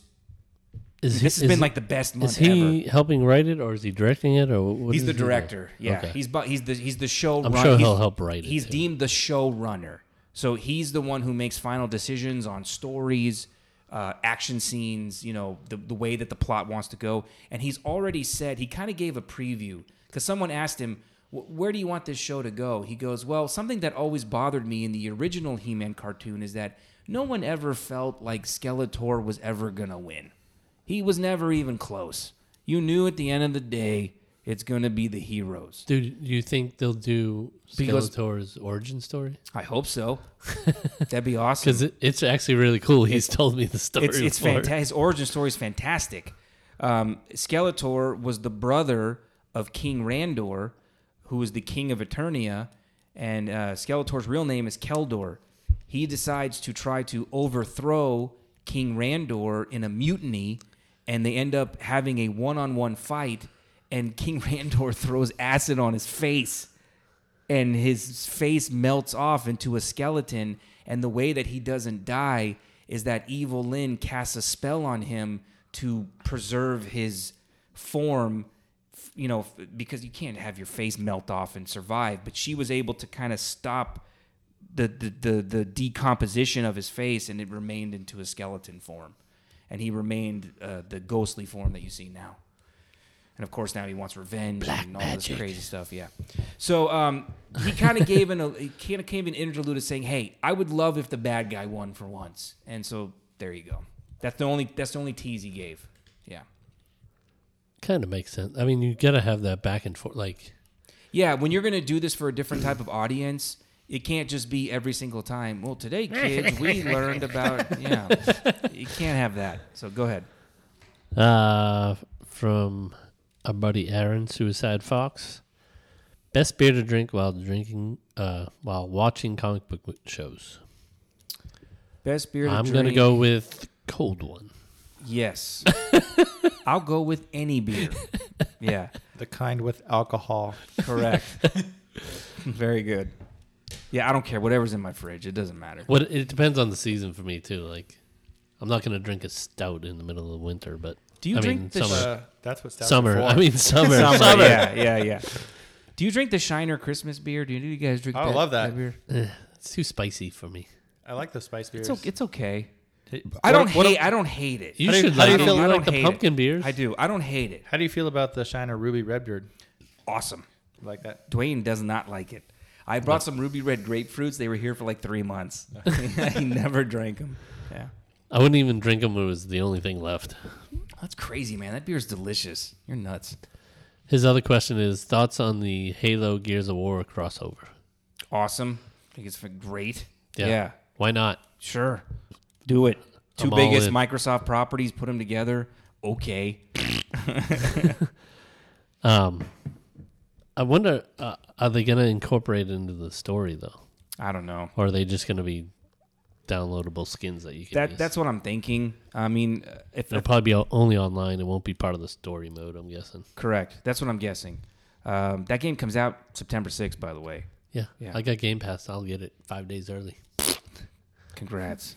Is this he, has is been he- like the best month Is he ever. helping write it, or is he directing it, or what He's is the he doing? director. Yeah, Okay. he's bu- he's the he's the show. I'm run- sure he's- he'll help write it, He's too. deemed the showrunner, so he's the one who makes final decisions on stories, uh, action scenes. You know, the the way that the plot wants to go. And he's already said he kind of gave a preview because someone asked him, "Wh- "Where do you want this show to go?" He goes, "Well, something that always bothered me in the original He-Man cartoon is that no one ever felt like Skeletor was ever gonna win. He was never even close. You knew at the end of the day, it's going to be the heroes." Dude, do you think they'll do Because- Skeletor's origin story? I hope so. That'd be awesome. Because it, it's actually really cool. He's told me the story. It's, it's before. fantastic. His origin story is fantastic. Um, Skeletor was the brother of King Randor, who was the king of Eternia, and uh, Skeletor's real name is Keldor. He decides to try to overthrow King Randor in a mutiny, and they end up having a one-on-one fight, and King Randor throws acid on his face, and his face melts off into a skeleton, and the way that he doesn't die is that Evil Lyn casts a spell on him to preserve his form, f- you know, f- because you can't have your face melt off and survive, but she was able to kind of stop the, the, the, the decomposition of his face, and it remained into a skeleton form. And he remained uh, the ghostly form that you see now. And of course, now he wants revenge and all this crazy stuff. Yeah. So um, he kind of gave an he kind of gave an interlude of saying, "Hey, I would love if the bad guy won for once." And so there you go. That's the only that's the only tease he gave. Yeah. Kind of makes sense. I mean, you got to have that back and forth. Like, Yeah. When you're gonna do this for a different type of audience, it can't just be every single time. Well, today, kids, we learned about. Yeah. You can't have that. So go ahead. uh, from our buddy Aaron, Suicide Fox. Best beer to drink while drinking, uh, while watching comic book shows. Best beer to I'm drink. gonna go with cold one. Yes. I'll go with any beer. Yeah, The kind with alcohol. correct. Very good. Yeah, I don't care. Whatever's in my fridge, it doesn't matter. What it depends on the season for me too. Like, I'm not gonna drink a stout in the middle of winter, but Do you I drink mean, the summer. Uh, that's what stouts Summer. are for. I mean summer. Summer, summer. Yeah, yeah, yeah. Do you drink the Shiner Christmas beer? Do you, do you guys drink? I that, love that. beer? Eh, it's too spicy for me. I like the spice beers. It's okay. It's okay. Hey, I don't what- what- hate. I don't hate it. You How do you- should how do like you it. feel- You I like don't the hate pumpkin it. beers. I do. I don't hate it. How do you feel about the Shiner Ruby Redbeard? Awesome. You like that? Dwayne does not like it. I brought some ruby red grapefruits. They were here for like three months. He never drank them. Yeah. I wouldn't even drink them. It was the only thing left. That's crazy, man. That beer's delicious. You're nuts. His other question is thoughts on the Halo Gears of War crossover. Awesome. think it's great. Yeah. yeah. Why not? Sure. Do it. Two I'm all biggest in. Microsoft properties, put them together. Okay. Um, I wonder, uh, are they going to incorporate it into the story though, I don't know. or are they just going to be downloadable skins that you can That use? that's what I'm thinking. I mean, uh, if It'll probably be o- only online. It won't be part of the story mode, I'm guessing. correct, that's what I'm guessing. Um, that game comes out September sixth, by the way. Yeah. Yeah. I got Game Pass. I'll get it five days early. Congrats.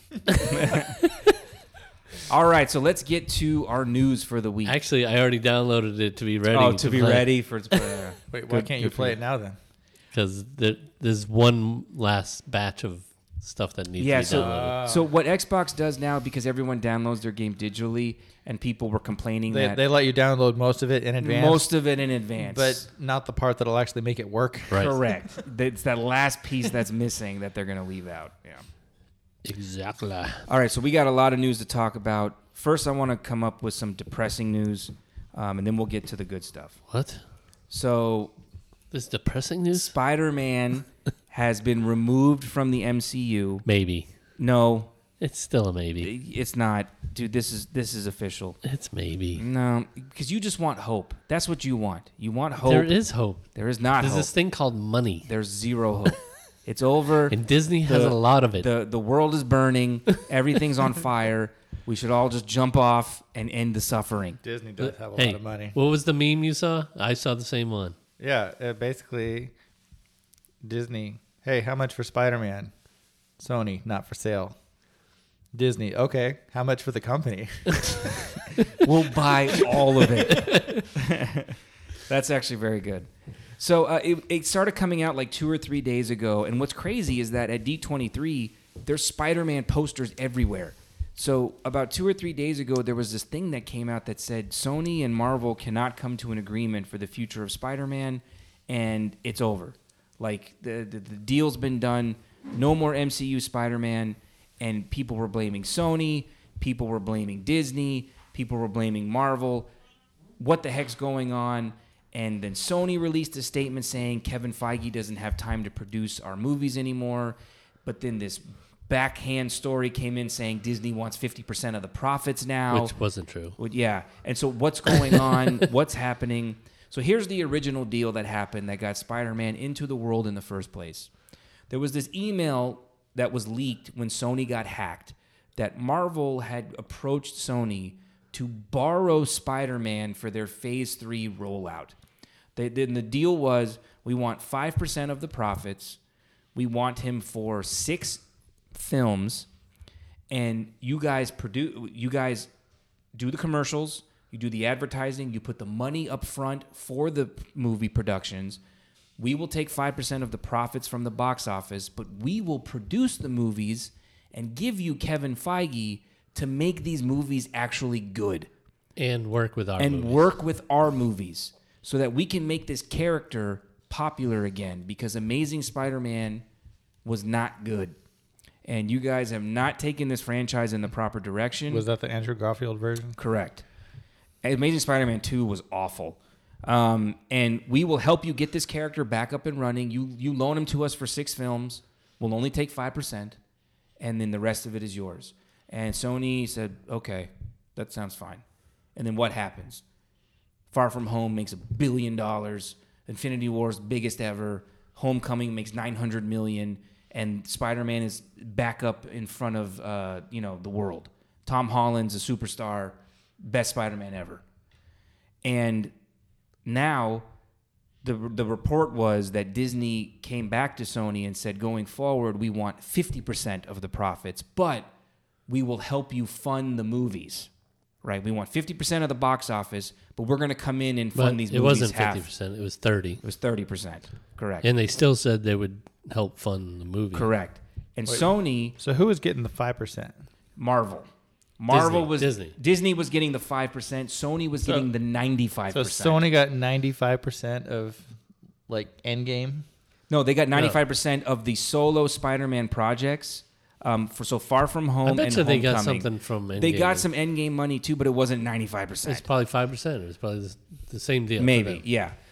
All right, so let's get to our news for the week. Actually, I already downloaded it to be ready. oh, to, be play. ready for. Uh, Wait, why Good- can't you good for play you. it now then? Because there, there's one last batch of stuff that needs yeah, to be so downloaded. so what Xbox does now, because everyone downloads their game digitally, and people were complaining They, that they let you download most of it in advance, most of it in advance, but not the part that'll actually make it work. Right. correct. It's that last piece that's missing that they're going to leave out. Yeah. Exactly. All right, so we got a lot of news to talk about. First, I want to come up with some depressing news, um, and then we'll get to the good stuff. What? So, This depressing news? Spider-Man has been removed from the M C U. Maybe. No, It's still a maybe. it's not, dude. This is this is official. It's maybe. No, because you just want hope. That's what you want. You want hope. There is hope. There is not There's hope. this thing called money. There's zero hope. It's over. And Disney has The- a lot of it. the The world is burning. Everything's on fire. We should all just jump off and end the suffering. Disney does have a hey, lot of money. what was the meme you saw? I saw the same one. Yeah, uh, basically, Disney. Hey, how much for Spider-Man? Sony, not for sale. Disney, okay. How much for the company? We'll buy all of it. That's actually very good. So uh, it, it started coming out like two or three days ago. And what's crazy is that at D twenty-three, there's Spider-Man posters everywhere. So about two or three days ago, there was this thing that came out that said Sony and Marvel cannot come to an agreement for the future of Spider-Man, and it's over. Like, the, the, the deal's been done. No more M C U Spider-Man. And people were blaming Sony. People were blaming Disney. People were blaming Marvel. What the heck's going on? And then Sony released a statement saying Kevin Feige doesn't have time to produce our movies anymore. But then this backhand story came in saying Disney wants fifty percent of the profits now. Which wasn't true. Well, yeah. And so what's going on? What's happening? So here's the original deal that happened that got Spider-Man into the world in the first place. There was this email that was leaked when Sony got hacked that Marvel had approached Sony to borrow Spider-Man for their Phase three rollout. They, then the deal was, we want five percent of the profits. We want him for six films, and you guys produce. You guys do the commercials. You do the advertising. You put the money up front for the movie productions. We will take five percent of the profits from the box office, but we will produce the movies and give you Kevin Feige to make these movies actually good And work with our and movies. work with our movies so that we can make this character popular again, because Amazing Spider-Man was not good. And you guys have not taken this franchise in the proper direction. Was that the Andrew Garfield version? Correct. Amazing Spider-Man two was awful. Um, and we will help you get this character back up and running. You you loan him to us for six films. We'll only take five percent, and then the rest of it is yours. And Sony said, okay, that sounds fine. And then what happens? Far From Home makes a billion dollars. Infinity War's biggest ever. Homecoming makes nine hundred million dollars. And Spider-Man is back up in front of uh, you know the world. Tom Holland's a superstar. Best Spider-Man ever. And now the the report was that Disney came back to Sony and said, going forward, we want fifty percent of the profits, but we will help you fund the movies. Right? We want fifty percent of the box office, but we're going to come in and fund But these it movies wasn't half. fifty percent. It was thirty. It was thirty percent. Correct. And they still said they would help fund the movie. Correct. And Wait. Sony, So who was getting the five percent? Marvel. Marvel Disney, was Disney. Disney was getting the five percent. Sony was So- getting the ninety-five So percent. Sony got ninety-five percent of like Endgame. No, they got ninety-five percent of the solo Spider-Man projects. Um, for so Far From Home I bet and you they got Homecoming. something from Endgame. They got some Endgame money too, but it wasn't ninety-five It's percent. probably five percent. It was probably the, the same deal. for Maybe, them. yeah.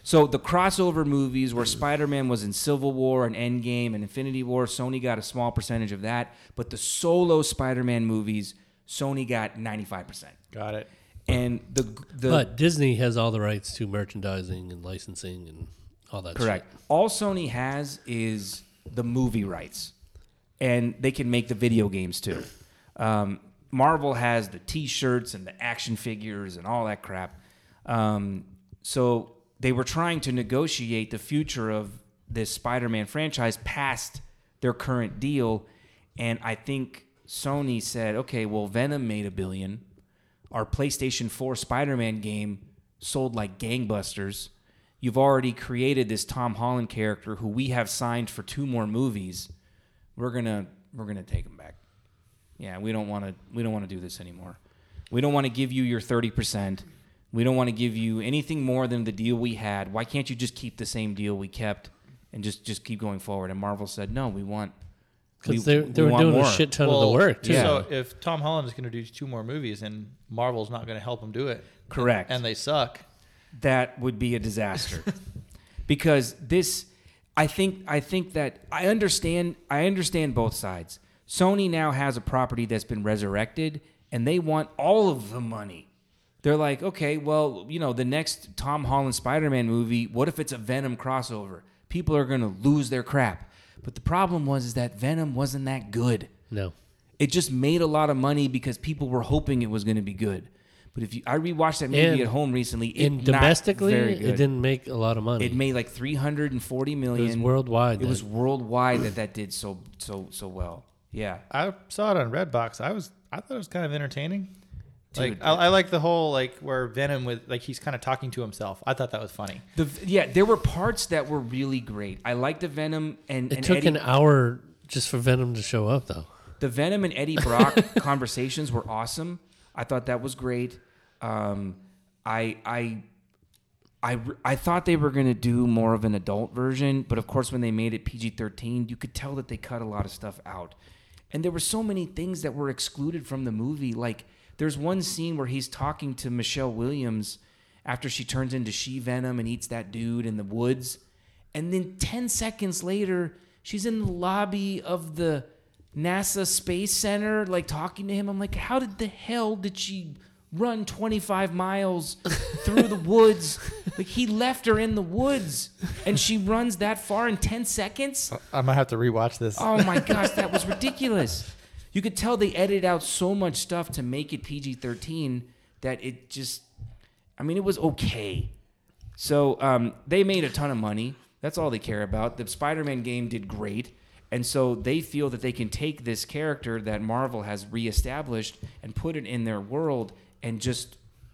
So the crossover movies where Spider-Man was in Civil War and Endgame and Infinity War, Sony got a small percentage of that. But the solo Spider-Man movies, Sony got ninety-five percent. Got it. And the the But Disney has all the rights to merchandising and licensing and all that correct. shit. All Sony has is the movie rights, and they can make the video games too. Um, Marvel has the T-shirts and the action figures and all that crap. Um, so they were trying to negotiate the future of this Spider-Man franchise past their current deal, and I think Sony said, "Okay, well, Venom made a billion. Our PlayStation four Spider-Man game sold like gangbusters. You've already created this Tom Holland character who we have signed for two more movies. We're gonna we're gonna take him back. Yeah, we don't want to we don't want to do this anymore. We don't want to give you your thirty percent. We don't want to give you anything more than the deal we had. Why can't you just keep the same deal we kept and just just keep going forward?" And Marvel said, "No, we want." Because we- they, they we were want doing more. a shit ton Well, of the work, too. yeah. So if Tom Holland is going to do two more movies and Marvel's not going to help him do it, Correct. and, and they suck, That would be a disaster. Because this I think I think that I understand I understand both sides. Sony now has a property that's been resurrected and they want all of the money. They're like, "Okay, well, you know, the next Tom Holland Spider-Man movie, what if it's a Venom crossover? People are going to lose their crap." But the problem was is that Venom wasn't that good. No. It just made a lot of money because people were hoping it was going to be good. But if you, I rewatched that movie And- at home recently. It And not domestically, very it good. didn't make a lot of money. It made like three hundred forty It million. was worldwide. It was then. worldwide that that did so so so well. Yeah, I saw it on Redbox. I was I thought it was kind of entertaining. Like Dude. I, I like the whole like where Venom with like he's kind of talking to himself. I thought that was funny. the yeah there were parts that were really great. I liked the Venom and, It and took Eddie, an hour just for Venom to show up, though. the Venom and Eddie Brock conversations were awesome. I thought that was great. Um, I I. I, I thought they were going to do more of an adult version, but of course when they made it P G thirteen, you could tell that they cut a lot of stuff out. And there were so many things that were excluded from the movie. Like there's one scene where he's talking to Michelle Williams after she turns into She-Venom and eats that dude in the woods. And then ten seconds later, she's in the lobby of the NASA Space Center, like talking to him. I'm like, how did the hell did she run twenty-five miles through the woods? Like he left her in the woods and she runs that far in ten seconds? I might have to rewatch this. Oh my gosh, that was ridiculous. You could tell they edited out so much stuff to make it P G thirteen that it just, I mean, it was okay. So um, they made a ton of money. That's all they care about. The Spider-Man game did great. And so they feel that they can take this character that Marvel has reestablished and put it in their world and just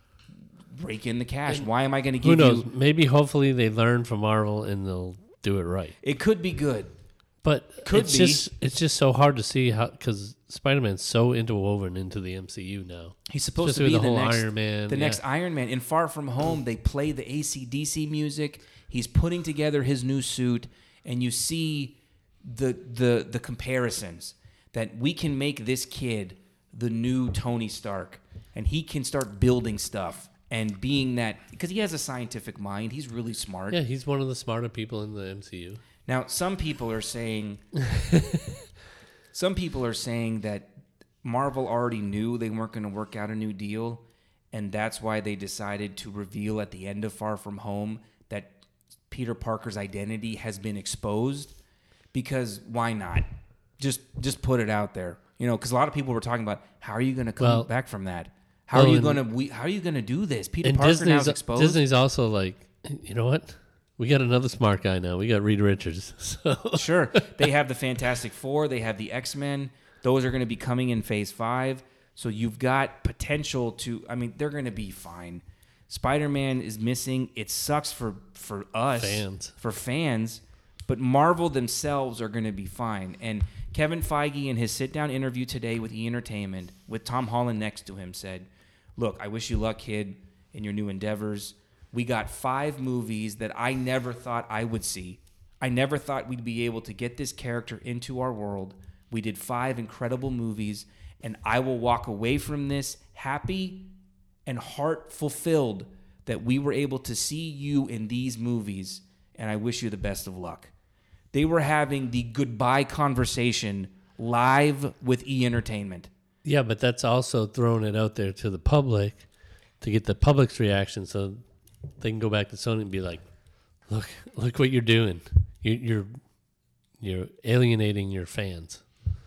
rake in the cash. Why am I going to Who give knows? you... Maybe, hopefully, they learn from Marvel and they'll do it right. It could be good. But Could it's be. just it's just so hard to see how because Spider-Man's so interwoven into the M C U now. He's supposed Especially to with be the the, whole next Iron Man, The yeah. next Iron Man. In Far From Home, they play the A C D C music. He's putting together his new suit, and you see the the the comparisons that we can make this kid the new Tony Stark, and he can start building stuff and being that because he has a scientific mind. He's really smart. Yeah, he's one of the smarter people in the M C U. Now, some people are saying, some people are saying that Marvel already knew they weren't going to work out a new deal, and that's why they decided to reveal at the end of Far From Home that Peter Parker's identity has been exposed. Because why not? Just just put it out there, you know. Because a lot of people were talking about how are you going to come Well, back from that? How well, are you and- going to we How are you going to do this? Peter And Parker now is Disney's exposed. Disney's also like, you know what? We got another smart guy now. We got Reed Richards. So Sure. They have the Fantastic Four. They have the X-Men. Those are going to be coming in Phase five. So you've got potential to... I mean, they're going to be fine. Spider-Man is missing. It sucks for, for us. Fans. For fans. But Marvel themselves are going to be fine. And Kevin Feige, in his sit-down interview today with E! Entertainment, with Tom Holland next to him, said, look, I wish you luck, kid, in your new endeavors. We got five movies that I never thought I would see. I never thought we'd be able to get this character into our world. We did five incredible movies, and I will walk away from this happy and heart fulfilled that we were able to see you in these movies, and I wish you the best of luck. They were having the goodbye conversation live with E! Entertainment. Yeah, but that's also throwing it out there to the public to get the public's reaction so they can go back to Sony and be like, look, look what you're doing. You, you're you're alienating your fans.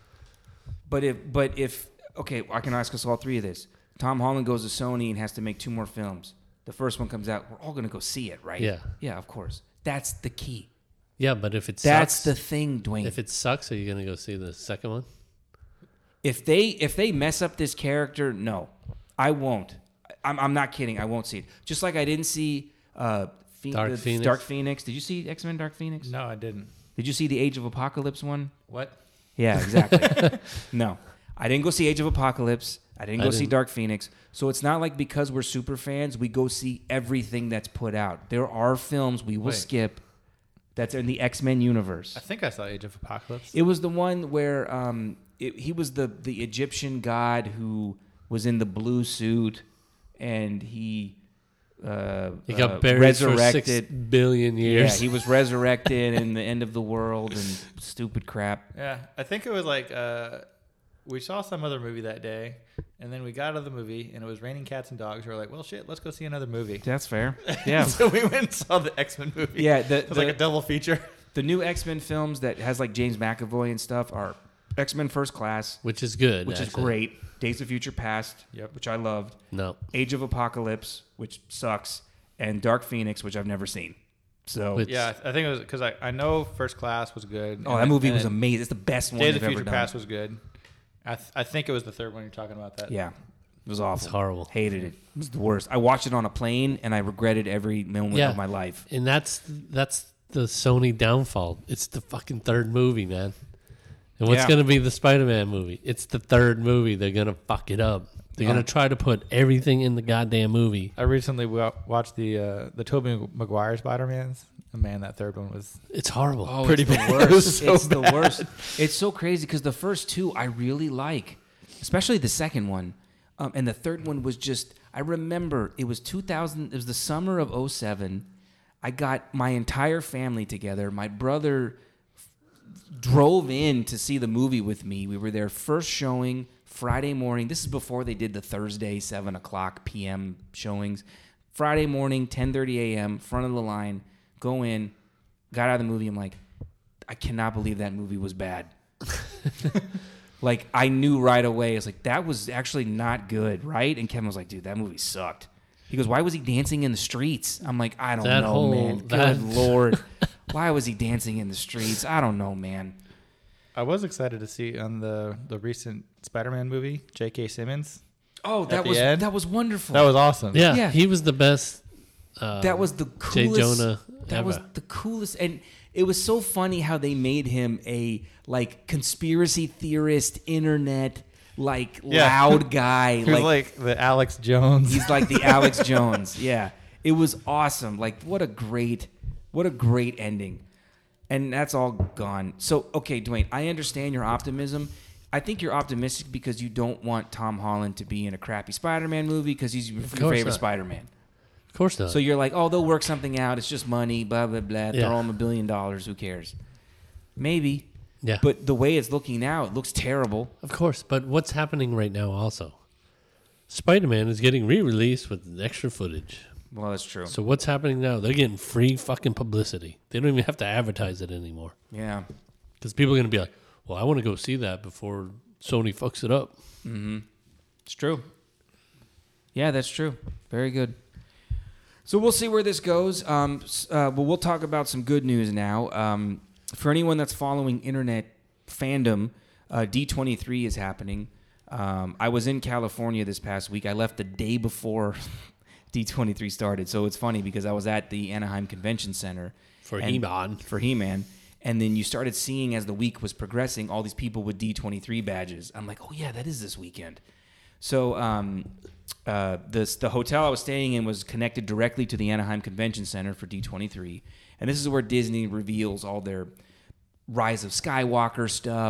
But if, but if, okay, I can ask us all three of this. Tom Holland goes to Sony and has to make two more films. The first one comes out. We're all going to go see it, right? Yeah. Yeah, of course. That's the key. Yeah, but if it That's sucks, the thing, Dwayne. if it sucks, are you going to go see the second one? If they if they mess up this character, no, I won't. I'm I'm not kidding. I won't see it. Just like I didn't see uh, Phe- Dark uh, Phoenix? Dark Phoenix. Did you see X-Men Dark Phoenix? No, I didn't. Did you see the Age of Apocalypse one? What? Yeah, exactly. No, I didn't go see Age of Apocalypse. I didn't I go see didn't. Dark Phoenix. So it's not like because we're super fans, we go see everything that's put out. There are films we will Wait. skip that's in the X-Men universe. I think I saw Age of Apocalypse. It was the one where um, it, he was the, the Egyptian god who was in the blue suit, and he uh, He got uh, buried for six resurrected. billion Yeah, years. he was resurrected in the end of the world and stupid crap. Yeah, I think it was like uh, we saw some other movie that day, and then we got out of the movie, and it was raining cats and dogs. We were like, well, shit, let's go see another movie. That's fair. Yeah, So we went and saw the X-Men movie. yeah. The, It was like the, a double feature. the new X-Men films that has like James McAvoy and stuff are X-Men First Class, Which is good. which is actually. great. Days of Future Past, Yep. which I loved. No. Age of Apocalypse, which sucks, and Dark Phoenix, which I've never seen. So, Which- Yeah, I think it was because I, I know First Class was good. oh, and that then- movie and was then amazing. It's the best one Days they've of ever Future done. Past was good. I th- I think it was the third one you're talking about. That. Yeah, it was awful. It's horrible. Hated it. It was the worst. I watched it on a plane, and I regretted every moment Yeah. of my life. And that's that's the Sony downfall. It's the fucking third movie, man. And what's Yeah. going to be the Spider-Man movie? It's the third movie. They're going to fuck it up. They're Yeah. going to try to put everything in the goddamn movie. I recently wa- watched the uh, the Tobey Maguire Spider-Mans. And man, that third one was It's horrible. Oh, pretty it's the bad. worst. It was so it's the bad. worst. It's so crazy because the first two I really like, especially the second one, um, and the third one was just. I remember it was two thousand. It was the summer of oh seven. I got my entire family together. My brother f- drove in to see the movie with me. We were there first showing Friday morning. This is before they did the Thursday seven o'clock p m showings. Friday morning, ten thirty a m, front of the line. Go in, got out of the movie. I'm like, I cannot believe that movie was bad. Like, I knew right away. I was like, that was actually not good, right? And Kevin was like, dude, that movie sucked. He goes, why was he dancing in the streets? I'm like, I don't That know, whole- man. that- Good Lord. Why was he dancing in the streets? I don't know, man. I was excited to see on the the recent Spider-Man movie, J K. Simmons. Oh, At that the was end? that was wonderful. That was awesome. Yeah, Yeah. he was the best. Uh, that was the Jay coolest. Jonah that was ever. the coolest, and it was so funny how they made him a like conspiracy theorist, internet like Yeah. loud guy. He was like the Alex Jones. he's like the Alex Jones. Yeah, it was awesome. Like what a great, what a great ending, and that's all gone. So okay, Dwayne, I understand your optimism. I think you're optimistic because you don't want Tom Holland to be in a crappy Spider-Man movie because he's your, your course favorite not. Spider-Man. Of course not. So you're like, oh, they'll work something out. It's just money, blah, blah, blah. Yeah. Throw them a billion dollars. Who cares? Maybe. yeah, But the way it's looking now, it looks terrible. of course. But what's happening right now also? Spider-Man is getting re-released with extra footage. Well, that's true. So what's happening now? They're getting free fucking publicity. They don't even have to advertise it anymore. Yeah. Because people are going to be like, well, I want to go see that before Sony fucks it up. Mm-hmm. It's true. Yeah, that's true. Very good. So we'll see where this goes. Um, s- uh, but we'll talk about some good news now. Um, for anyone that's following internet fandom, uh, D twenty-three is happening. Um, I was in California this past week. I left the day before D twenty-three started. So it's funny because I was at the Anaheim Convention Center. For and- He-Man. For He-Man. And then you started seeing as the week was progressing, all these people with D twenty-three badges. I'm like, oh, yeah, that is this weekend. So um, uh, this, the hotel I was staying in was connected directly to the Anaheim Convention Center for D twenty-three. And this is where Disney reveals all their Rise of Skywalker stuff,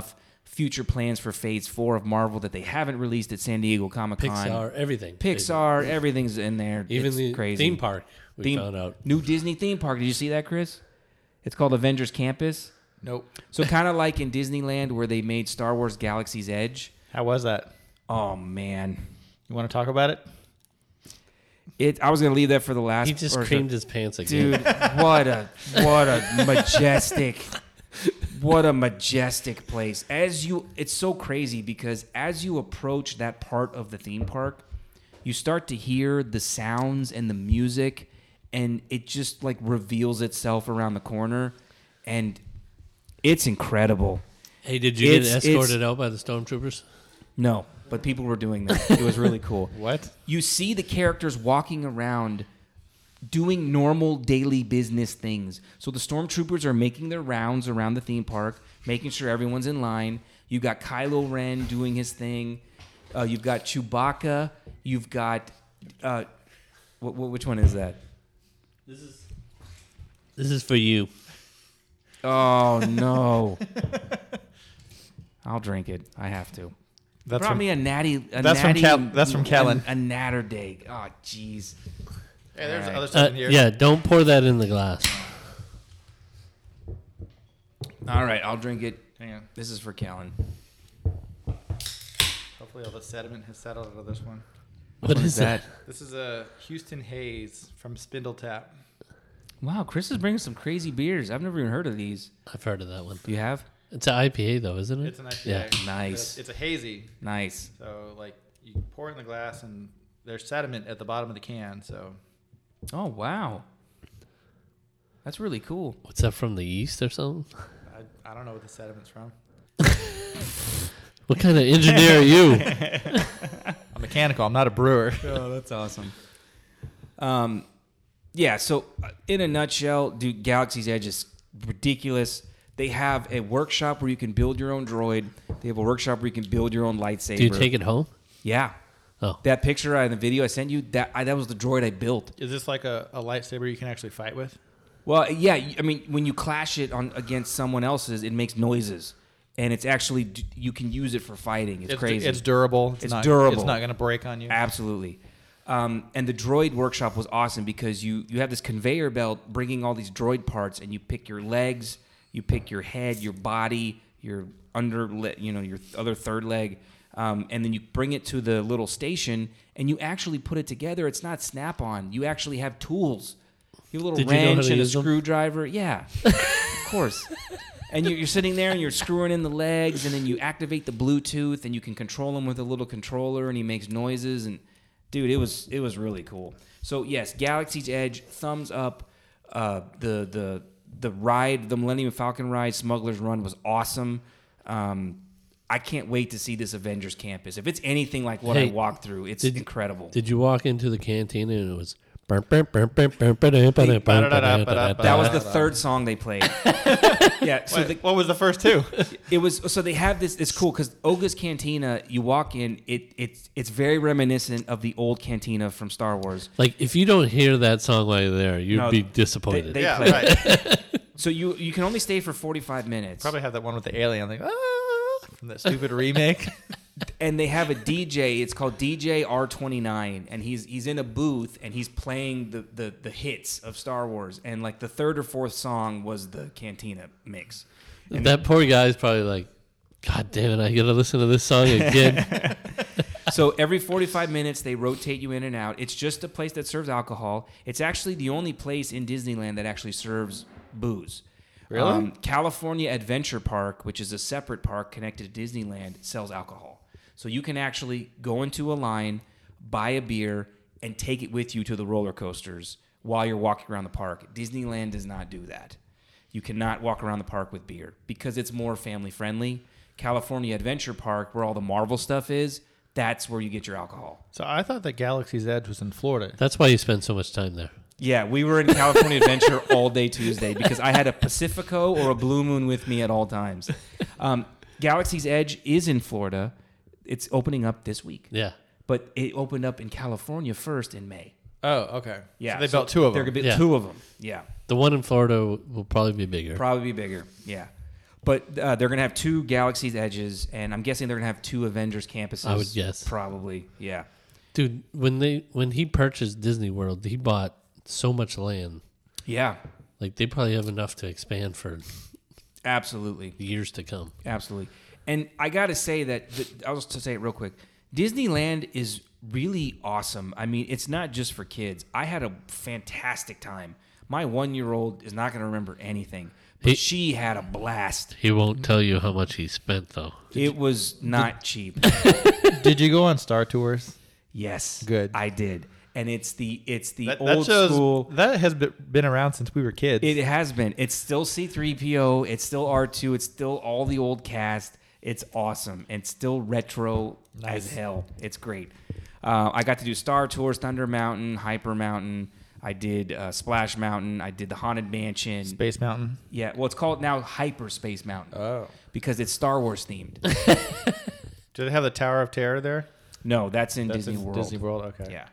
future plans for Phase Four of Marvel that they haven't released at San Diego Comic Con. Pixar, everything. Pixar, everything's in there. Even It's the crazy. theme park. We Theme- found out. New Disney theme park. Did you see that, Chris? It's called Avengers Campus. Nope. So kind of like in Disneyland where they made Star Wars Galaxy's Edge. How was that? Oh man, You want to talk about it? it. I was gonna leave that for the last. He just or- creamed his pants again. Dude, what a what a majestic, what a majestic place. As you, it's so crazy because as you approach that part of the theme park, you start to hear the sounds and the music, and it just like reveals itself around the corner, and it's incredible. Hey, did you It's- get escorted out by the stormtroopers? No, but people were doing that. It was really cool. What? You see the characters walking around doing normal daily business things. So the stormtroopers are making their rounds around the theme park, making sure everyone's in line. You got Kylo Ren doing his thing. Uh, you've got Chewbacca. You've got uh, wh- wh- which one is that? This is this is for you. Oh no! I'll drink it. I have to. That's Brought from, me a natty. A that's from natty, Cal- that's from Kellen. A, a natter day. Oh jeez. Hey, there's All right. other stuff Uh, in here. yeah, don't pour that in the glass. All right, I'll drink it. Hang on. This is for Kellen. Hopefully all the sediment has settled out of this one. What What is that? This is a Houston Haze from Spindle Tap. Wow, Chris is bringing some crazy beers. I've never even heard of these. I've heard of that one. You have? It's an I P A though, isn't it? It's an I P A. Yeah. Nice. It's, it's a hazy. Nice. So, like, you pour it in the glass, and there's sediment at the bottom of the can. So, Oh, wow. That's really cool. What's that from the east or something? I, I don't know what the sediment's from. What kind of engineer are you? I'm mechanical. I'm not a brewer. Oh, that's awesome. Um, yeah, so uh, in a nutshell, dude, Galaxy's Edge is ridiculous. They have a workshop where you can build your own droid. They have a workshop where you can build your own lightsaber. Do you take it home? Yeah. Oh, That picture in the video I sent you, that I, that was the droid I built. Is this like a, a lightsaber you can actually fight with? Well, yeah, I mean, when you clash it on against someone else's, it makes noises, and it's actually you can use it for fighting. It's, It's, crazy. It's durable. It's, It's not, durable. It's not going to break on you. Absolutely. Um, and the droid workshop was awesome because you you have this conveyor belt bringing all these droid parts, and you pick your legs, you pick your head, your body, your under, le- you know, your other third leg, um, and then you bring it to the little station, and you actually put it together. It's not Snap-on. You actually have tools. You have a little Did you know how wrench to and a use them? screwdriver. Yeah, of course. And you're, you're sitting there and you're screwing in the legs, and then you activate the Bluetooth, and you can control him with a little controller, and he makes noises. And dude, it was it was really cool. So yes, Galaxy's Edge, thumbs up. Uh, the the the ride, the Millennium Falcon ride, Smuggler's Run was awesome. Um, I can't wait to see this Avengers campus. If it's anything like what I Hey, walked through, it's did- incredible. did you walk into the canteen and it was? That was the third song they played. Yeah, so Wait, the, what was the first two? it was so they have this. It's cool because Oga's Cantina. You walk in, it it's it's very reminiscent of the old cantina from Star Wars. Like if you don't hear that song while you're there, you'd No, be they- disappointed. they- yeah, play- right. So you you can only stay for forty-five minutes. Probably have that one with the alien, like, ah, from that stupid remake. And they have a D J. It's called D J R twenty-nine, and he's he's in a booth and he's playing the, the the hits of Star Wars. And like the third or fourth song was the Cantina mix. And that poor guy's probably like, God damn it, I gotta listen to this song again. So every forty-five minutes, they rotate you in and out. It's just a place that serves alcohol. It's actually the only place in Disneyland that actually serves booze. Really? California Adventure Park, which is a separate park connected to Disneyland, sells alcohol. So you can actually go into a line, buy a beer, and take it with you to the roller coasters while you're walking around the park. Disneyland does not do that. You cannot walk around the park with beer because it's more family friendly. California Adventure Park, where all the Marvel stuff is, that's where you get your alcohol. So I thought that Galaxy's Edge was in Florida. That's why you spend so much time there. Yeah, we were in California Adventure all day Tuesday because I had a Pacifico or a Blue Moon with me at all times. Um, Galaxy's Edge is in Florida. It's opening up this week. Yeah. But it opened up in California first in May. Oh, okay. Yeah. So they built two of There them. could be Yeah. two of them. Yeah. The one in Florida will probably be bigger. Probably be bigger. Yeah. But uh, they're going to have two Galaxy's Edges, and I'm guessing they're going to have two Avengers campuses. I would guess. Probably, yeah. Dude, when they when he purchased Disney World, he bought so much land. Yeah, Like they probably have enough to expand for absolutely. years to come. Absolutely. And I got to say that, that, I'll just say it real quick. Disneyland is really awesome. I mean, it's not just for kids. I had a fantastic time. My one-year-old is not going to remember anything, but He- she had a blast. He won't tell you how much he spent though. It was not cheap. Did you go on Star Tours? Yes. Good. I did. And it's the it's the That, old that shows school. that has be- been around since we were kids. It has been. It's still C three P O. It's still R two. It's still all the old cast. It's awesome. And still retro Nice. as hell. It's great. Uh, I got to do Star Tours, Thunder Mountain, Hyper Mountain. I did uh, Splash Mountain. I did the Haunted Mansion. Space Mountain. Yeah. Well, it's called now Hyper Space Mountain Oh. because it's Star Wars themed. Do they have the Tower of Terror there? No, that's in That's Disney in World. Disney World. Okay. Yeah.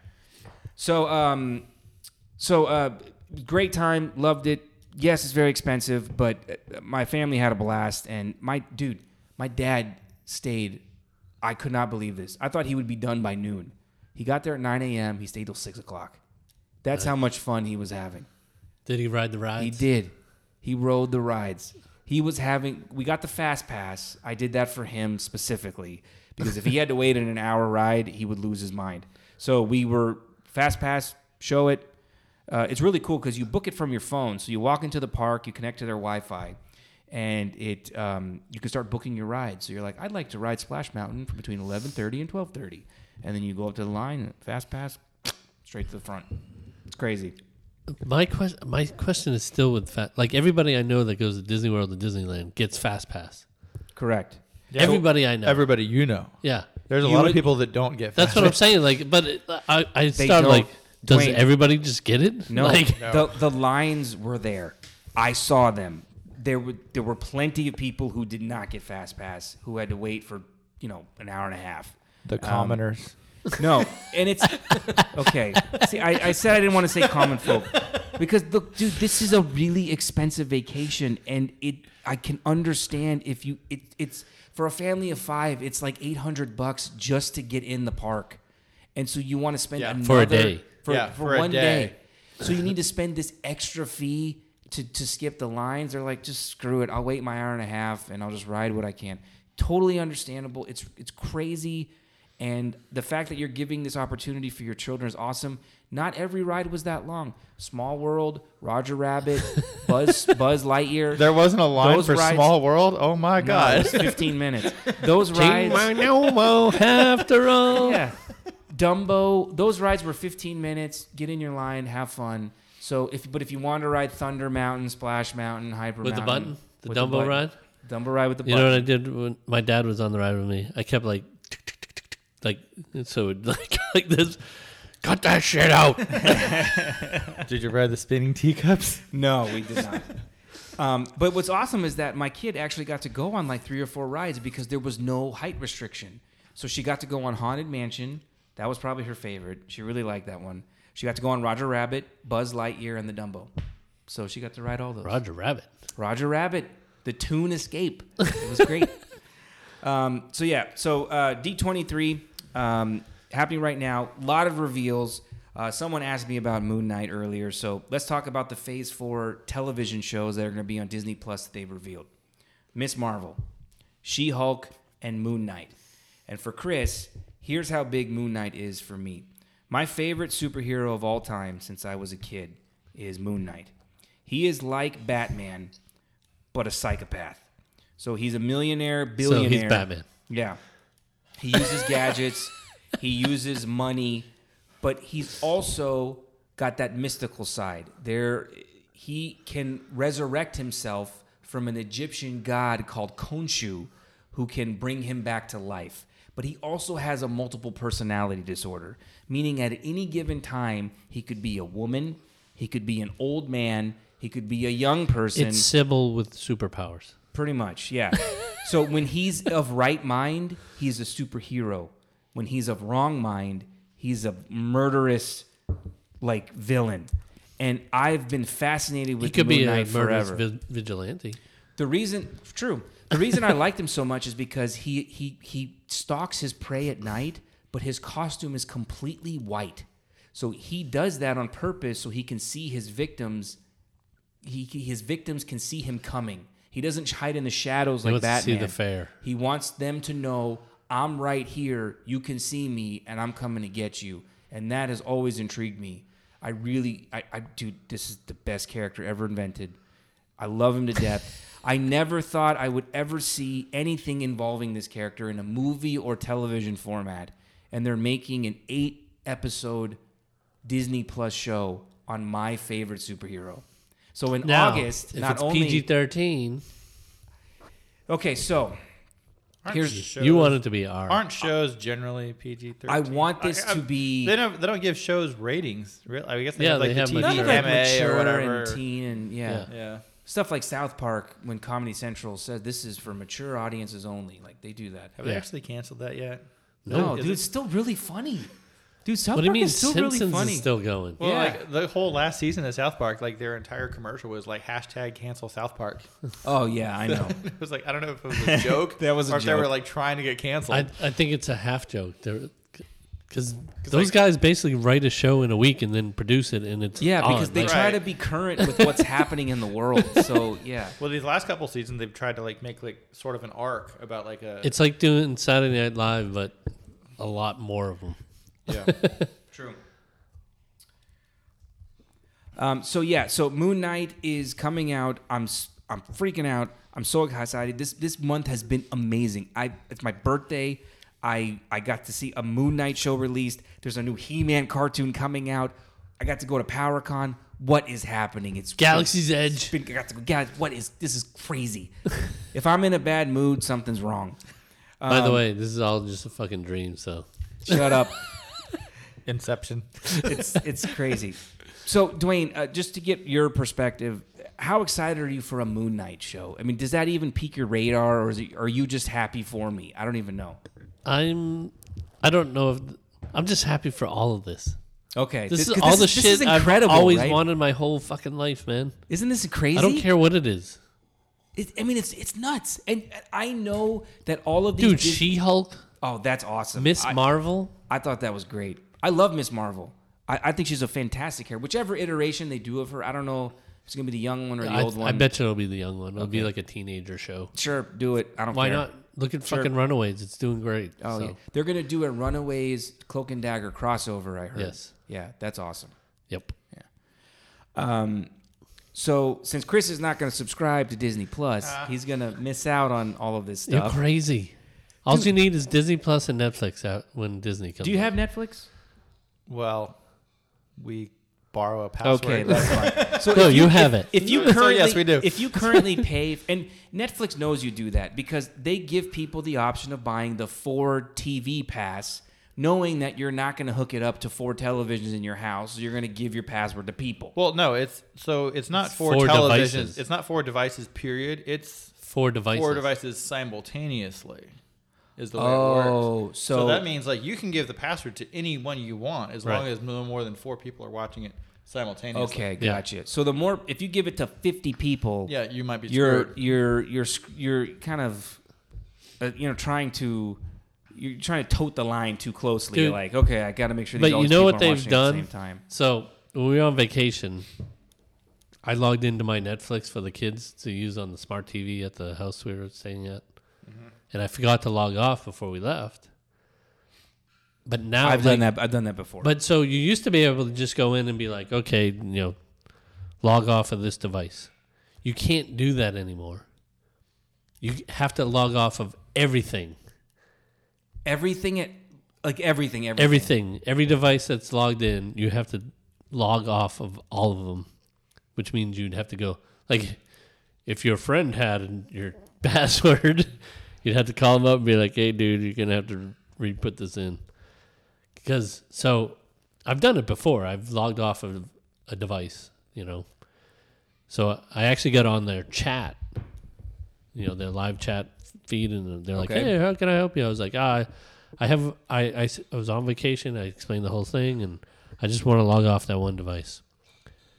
So, um, so uh, great time, loved it. Yes, it's very expensive, but uh, my family had a blast. And my dude, my dad stayed. I could not believe this. I thought he would be done by noon. He got there at nine a.m. He stayed till six o'clock. That's how much fun he was having. Did he ride the rides? He did. He rode the rides. He was having. We got the fast pass. I did that for him specifically because if he had to wait in an hour ride, he would lose his mind. So we were fast pass. Show it. Uh, it's really cool because you book it from your phone. So you walk into the park, you connect to their Wi-Fi, and it um, you can start booking your rides. So you're like, I'd like to ride Splash Mountain from between eleven thirty and twelve thirty, and then you go up to the line, fast pass, straight to the front. It's crazy. My question, my question is still with fast. Like everybody I know that goes to Disney World and Disneyland gets fast pass. Correct. Yeah, everybody I know. Everybody you know. Yeah, There's a You lot would- of people that don't get. that's fast what I'm pass. saying. Like, but it, I, I They started don't. like, does Dwayne. everybody just get it? No, Like, the the lines were there. I saw them. There were there were plenty of people who did not get fast pass who had to wait for you know an hour and a half. The commoners. No, and it's okay. See, I, I said I didn't want to say common folk because look, dude, this is a really expensive vacation, and it I can understand if you it it's for a family of five, it's like eight hundred bucks just to get in the park, and so you want to spend Yeah. another, For a day. for, Yeah, for, for a one day. day. So you need to spend this extra fee to to skip the lines. They're like, just screw it. I'll wait my hour and a half, and I'll just ride what I can. Totally understandable. It's it's crazy. And the fact that you're giving this opportunity for your children is awesome. Not every ride was that long. Small World, Roger Rabbit, Buzz Buzz Lightyear. There wasn't a line Those for rides- Small World. Oh my No, god! it was fifteen minutes. Those Ting rides, my no after all. yeah. Dumbo, those rides were fifteen minutes. Get in your line, have fun. So if but if you want to ride Thunder Mountain, Splash Mountain, Hyper With the Mountain, button, the with Dumbo button. ride. Dumbo ride with the You know button. what I did when my dad was on the ride with me? I kept like, tick, tick, tick, tick, tick, like so, it like like this. Cut that shit out. Did you ride the spinning teacups? No, we did not. Um, but what's awesome is that my kid actually got to go on like three or four rides because there was no height restriction. So she got to go on Haunted Mansion. That was probably her favorite. She really liked that one. She got to go on Roger Rabbit, Buzz Lightyear, and the Dumbo. So she got to ride all those. Roger Rabbit. Roger Rabbit, the Toon Escape. It was great. um, so yeah, so uh, D twenty-three um, happening right now. A lot of reveals. Uh, someone asked me about Moon Knight earlier, so let's talk about the Phase Four television shows that are going to be on Disney Plus that they've revealed. Miss Marvel, She-Hulk, and Moon Knight. And for Chris, here's how big Moon Knight is for me. My favorite superhero of all time since I was a kid is Moon Knight. He is like Batman, but a psychopath. So he's a millionaire, billionaire. So he's Batman. Yeah. He uses gadgets. He uses money. But he's also got that mystical side. There, he can resurrect himself from an Egyptian god called Khonshu, who can bring him back to life. But he also has a multiple personality disorder, meaning at any given time, he could be a woman, he could be an old man, he could be a young person. It's Sybil with superpowers. Pretty much, yeah. So when he's of right mind, he's a superhero. When he's of wrong mind, he's a murderous, like, villain. And I've been fascinated with He could Moon be Knight a murderous forever. vi- vigilante. The reason, true. The reason I liked him so much is because he he he stalks his prey at night, but his costume is completely white. So he does that on purpose so he can see his victims. He his victims can see him coming. He doesn't hide in the shadows He like wants to Batman. see the fair. He wants them to know I'm right here. You can see me, and I'm coming to get you. And that has always intrigued me. I really, I, I dude, this is the best character ever invented. I love him to death. I never thought I would ever see anything involving this character in a movie or television format. And they're making an eight episode Disney Plus show on my favorite superhero. So in Now, August, if not it's only P G thirteen, okay, so Aren't here's shows, you want it to be R. Aren't shows generally P G thirteen? I want this I- I- to be They don't. They don't give shows ratings. Really? I guess they Yeah, have like they the have T V mature. none of like M A mature or whatever. and teen and yeah. Yeah. Yeah. Stuff like South Park, when Comedy Central said this is for mature audiences only, like they do that. Have they Yeah. actually canceled that yet? No, Is dude, it- it's still really funny. Dude, South What do you Park mean? is still Simpsons really funny. is still going. Well, Yeah. like the whole last season of South Park, like their entire commercial was like hashtag cancel South Park. Oh yeah, I know. It was like I don't know if it was a joke. That was a or if they were joke. like trying to get canceled. I I think it's a half joke. Because those guys basically write a show in a week and then produce it, and it's Yeah, because on. they Like, try Right. to be current with what's happening in the world. So yeah, well, these last couple seasons, they've tried to like make like sort of an arc about like a. It's like doing Saturday Night Live, but a lot more of them. yeah. true. Um, so yeah, so Moon Knight is coming out. I'm s- I'm freaking out. I'm so excited. This this month has been amazing. I it's my birthday. I I got to see a Moon Knight show released. There's a new He-Man cartoon coming out. I got to go to PowerCon. What is happening? It's Galaxy's it's Edge. been- I got to go. Guys, what is this? Is crazy. If I'm in a bad mood, something's wrong. By the Um, way, this is all just a fucking dream. So Shut up. Inception. It's it's crazy. So, Dwayne, uh, just to get your perspective, how excited are you for a Moon Knight show? I mean, does that even pique your radar, or is it, are you just happy for me? I don't even know. I'm. I don't know if I'm just happy for all of this. Okay, This, is 'cause all the this shit is I've incredible, always right? wanted my whole fucking life, man. Isn't this crazy? I don't care what it is, It, I mean, it's it's nuts, and I know that all of these. dude. Dis- She-Hulk, oh, that's awesome. Miss I, Marvel. I thought that was great. I love Miss Marvel. I, I think she's a fantastic character. Whichever iteration they do of her, I don't know if it's gonna be the young one or the I, old one. I bet you it'll be the young one. It'll be Okay. like a teenager show. Sure, do it. I don't Why care. not? Look at Sure. fucking Runaways. It's doing great. Oh so. yeah, they're gonna do a Runaways Cloak and Dagger crossover. I heard. Yes. Yeah, that's awesome. Yep. Um, so since Chris is not gonna subscribe to Disney Plus, Ah. he's gonna miss out on all of this You're stuff. crazy. All you need is Disney Plus and Netflix out when Disney comes. Do you out. have Netflix? Well, we borrow a password. Okay, that's fine. So No, if you have it. If you So, currently, yes, we do. If you currently pay, and Netflix knows you do that because they give people the option of buying the four T V pass, knowing that you're not going to hook it up to four televisions in your house. So you're going to give your password to people. Well, no, it's so it's not It's four, four televisions. devices. It's not four devices. Period. It's Four devices. four devices simultaneously. Is the way Oh, it works. so- that means like you can give the password to anyone you want as long Right. as no more than four people are watching it simultaneously. Okay, Yeah. gotcha. So the more, if you give it to fifty people, Yeah, you might be you're screwed. you're you're sc- you're kind of, uh, you know, trying to. You're trying to tote the line too closely. You're Dude. like, okay, I got to make sure. But These all you these know people what are they've watching at the done? same time. So when we were on vacation, I logged into my Netflix for the kids to use on the smart T V at the house we were staying at, Mm-hmm. and I forgot to log off before we left. But now I've like, done that. I've done that before. But so you used to be able to just go in and be like, okay, you know, log off of this device. You can't do that anymore. You have to log off of everything. everything at like everything, everything. Everything. Every device that's logged in, you have to log off of all of them, which means you'd have to go. Like, if your friend had your password, you'd have to call them up and be like, hey, dude, you're going to have to re-put this in. Because, so, I've done it before. I've logged off of a device, you know. So, I actually got on their chat, you know, their live chat feed, and they're like, Okay. hey, how can I help you? I was like, ah, I have, I, I, s- I was on vacation. I explained the whole thing, and I just want to log off that one device.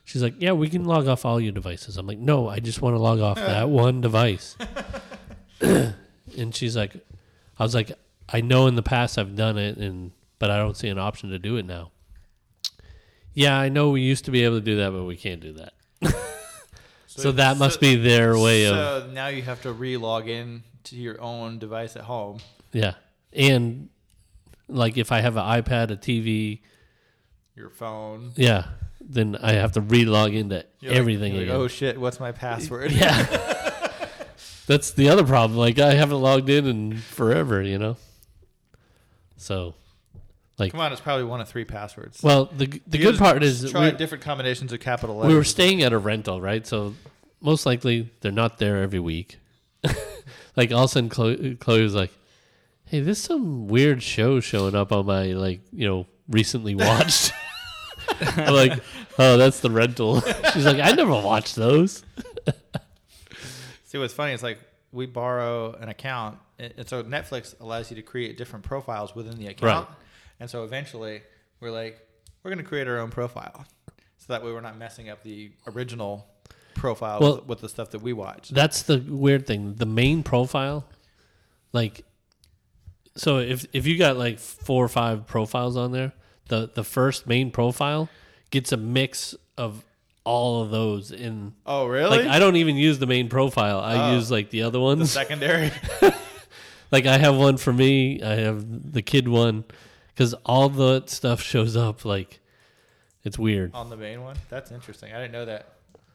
She's like, yeah, we can log off all your devices. I'm like, no, I just want to log off that one device. And she's like, I was like, I know in the past I've done it, and but I don't see an option to do it now. Yeah, I know we used to be able to do that, but we can't do that. so, so that must so, be their way so of. So now you have to re-log in to your own device at home. Yeah. And like if I have an iPad, a T V, your phone. Yeah. Then I have to re-log into You're everything like, you're again. like, oh shit, what's my password? Yeah. That's the other problem. Like I haven't logged in in forever, you know? So, like. Come on, it's probably one of three passwords. Well, the the you good just part is. Try different combinations of capital letters. We were staying at a rental, right? So most likely they're not there every week. Like all of a sudden Chloe, Chloe was like, hey, there's some weird show showing up on my, like, you know, recently watched. I'm like, oh, that's the rental. She's like, I never watched those. See, what's funny is like we borrow an account, and and so Netflix allows you to create different profiles within the account. Right. And so eventually we're like, we're going to create our own profile. So that way we're not messing up the original profile Well, with, with the stuff that we watch. That's the weird thing. The main profile, like, so if if you got like four or five profiles on there, the, the first main profile gets a mix of all of those in. Oh, really? Like, I don't even use the main profile. I Oh. use like the other ones. The secondary. Like I have one for me. I have the kid one, because all the stuff shows up. Like, it's weird. On the main one? That's interesting. I didn't know that.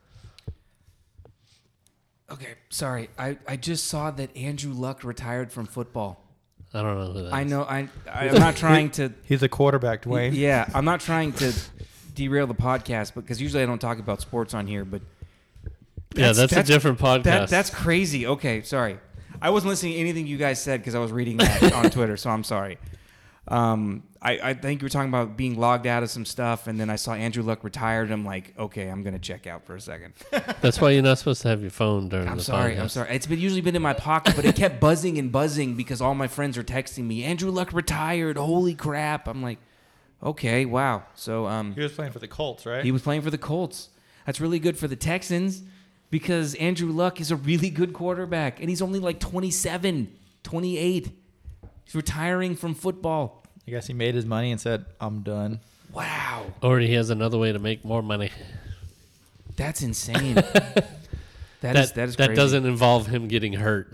Okay, sorry. I, I just saw that Andrew Luck retired from football. I don't know who that I is. know. I I'm not trying to. He's a quarterback, Dwayne. Yeah, I'm not trying to derail the podcast, because usually I don't talk about sports on here. But Yeah, that's, a different podcast. That, that's crazy. Okay, sorry. I wasn't listening to anything you guys said because I was reading that on Twitter, so I'm sorry. Um, I, I think you were talking about being logged out of some stuff, and then I saw Andrew Luck retired. I'm like, okay, I'm going to check out for a second. That's why you're not supposed to have your phone during I'm the sorry. podcast. I'm sorry. It's been usually been in my pocket, but it kept buzzing and buzzing because all my friends are texting me, Andrew Luck retired. Holy crap. I'm like, okay, wow. So um, He was playing for the Colts, right? he was playing for the Colts. That's really good for the Texans because Andrew Luck is a really good quarterback, and he's only like twenty-seven, twenty-eight. He's retiring from football. I guess he made his money and said, I'm done. Wow. Or he has another way to make more money. That's insane. that, That is that is that crazy. doesn't involve him getting hurt.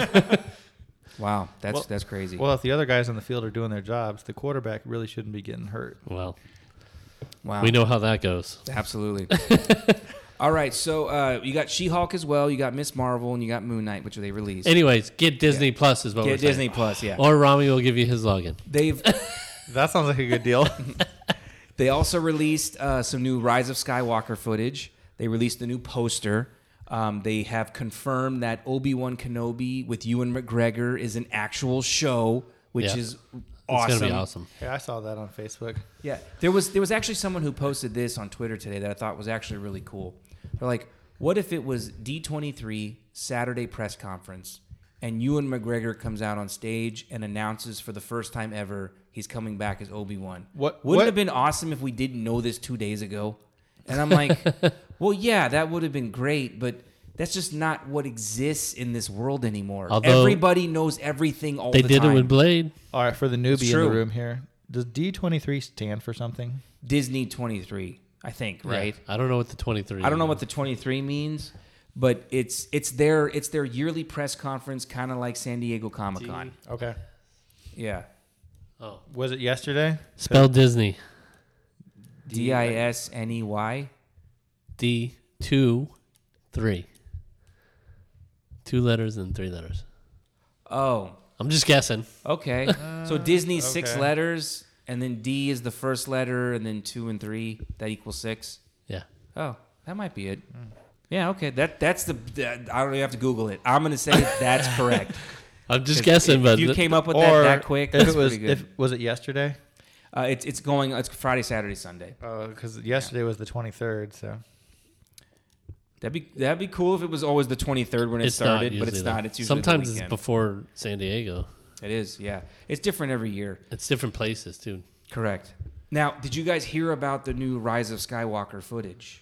Wow, that's Well- that's crazy. Well, if the other guys on the field are doing their jobs, the quarterback really shouldn't be getting hurt. Well, wow. we know how that goes. Absolutely. All right, so uh, you got She-Hulk as well. You got Miss Marvel, and you got Moon Knight, which they released. Anyways, get Disney Yeah. Plus is what we're Get saying. Disney Plus, yeah. Or Rami will give you his login. They've That sounds like a good deal. they also released uh, some new Rise of Skywalker footage. They released a new poster. Um, they have confirmed that Obi-Wan Kenobi with Ewan McGregor is an actual show, which Yeah. is It's awesome. gonna be awesome. Yeah, I saw that on Facebook. Yeah, there was there was actually someone who posted this on Twitter today that I thought was actually really cool. They're like, what if it was D twenty-three Saturday press conference and Ewan McGregor comes out on stage and announces for the first time ever he's coming back as Obi-Wan? What- Wouldn't what- it have been awesome if we didn't know this two days ago? And I'm like, well, yeah, that would have been great, but that's just not what exists in this world anymore. Although- Everybody knows everything all They the did time. it with Blade. All right, for the newbie in true. the room here, does D twenty-three stand for something? Disney twenty-three, I think, right? Yeah. I don't know what the twenty-three I don't know is. what the twenty-three means, but it's it's their it's their yearly press conference, kind of like San Diego Comic Con. Okay. Yeah, Oh. Was it yesterday? Spell Disney. D I S N E Y. D two three. Two letters and three letters. Oh, I'm just guessing. okay. so Disney's six okay. letters, and then D is the first letter, and then two and three that equals six. Yeah. Oh, that might be it. Yeah, okay. That that's the. That, I don't even have to Google it. I'm gonna say that's correct. I'm just 'Cause guessing, if but you th- came up with that Or that quick, if that's it was, pretty good. if, was it yesterday? uh, it's it's going. It's Friday, Saturday, Sunday. Because yesterday was the twenty-third, so. That'd be that'd be cool if it was always the twenty-third when it it's started, not but it's usually, not. though. It's usually the sometimes it's weekend. before San Diego. It is, yeah. It's different every year. It's different places too. Correct. Now, did you guys hear about the new Rise of Skywalker footage?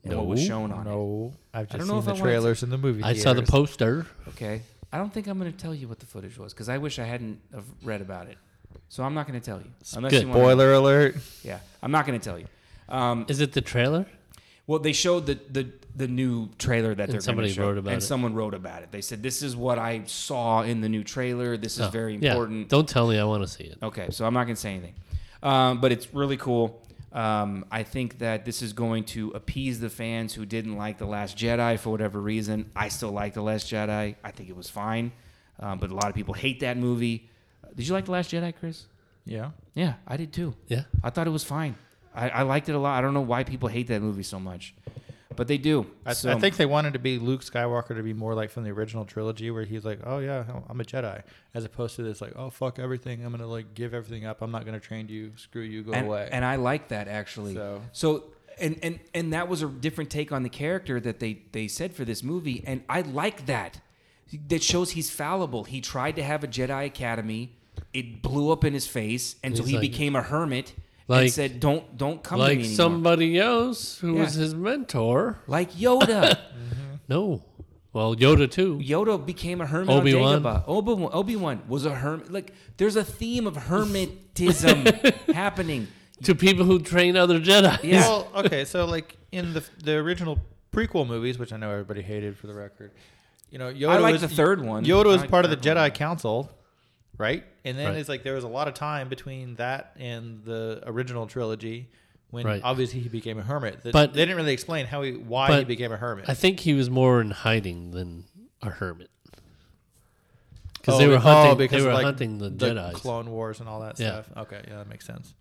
and what was No. shown on it. No, I've just don't know seen if the I wanted to- trailers in the movie. I saw the theaters. poster. Okay. I don't think I'm going to tell you what the footage was because I wish I hadn't have read about it. So I'm not going to tell you. Unless Good. you wanna- Spoiler alert. Yeah, I'm not going to tell you. Um, Is it the trailer? well, they showed the, the, the new trailer that they're somebody going to show. wrote about and it. someone wrote about it. They said, this is what I saw in the new trailer. This is Oh, very yeah. important. Don't tell me. I want to see it. Okay, so I'm not going to say anything. Um, but it's really cool. Um, I think that this is going to appease the fans who didn't like The Last Jedi for whatever reason. I still like The Last Jedi. I think it was fine. Um, but a lot of people hate that movie. Did you like The Last Jedi, Chris? Yeah. Yeah, I did too. Yeah. I thought it was fine. I, I liked it a lot. I don't know why people hate that movie so much. But they do. I, So- I think they wanted to be Luke Skywalker to be more like from the original trilogy, where he's like, "Oh yeah, I'm a Jedi," as opposed to this like, "Oh fuck everything, I'm gonna like give everything up. I'm not gonna train you. Screw you, go and, away." and I like that actually. So- So and, and and that was a different take on the character that they they said for this movie, and I like that. That shows he's fallible. He tried to have a Jedi Academy, it blew up in his face, and so He's he like- became a hermit Like- and said, "Don't don't come to Like me anymore." somebody else who Yeah. was his mentor. Like Yoda. No. Well, Yoda too. Yoda became a hermit Obi-Wan. on Dagobah. Obi-Wan, Obi-Wan was a hermit. Like, there's a theme of hermetism happening. To people who train other Jedi. Yeah. Well, okay, so like in the the original prequel movies, which I know everybody hated for the record, you know, Yoda I like was, the third one. Yoda was I like part of the the third Jedi one. Council, right? And then Right. it's like there was a lot of time between that and the original trilogy, when Right. obviously he became a hermit. That- But- they didn't really explain how he why he but became a hermit. I think he was more in hiding than a hermit. Because Oh, they were be- hunting. oh, because they were of, like, hunting the, the Jedi's. Clone Wars and all that Yeah. stuff. Okay, yeah, that makes sense.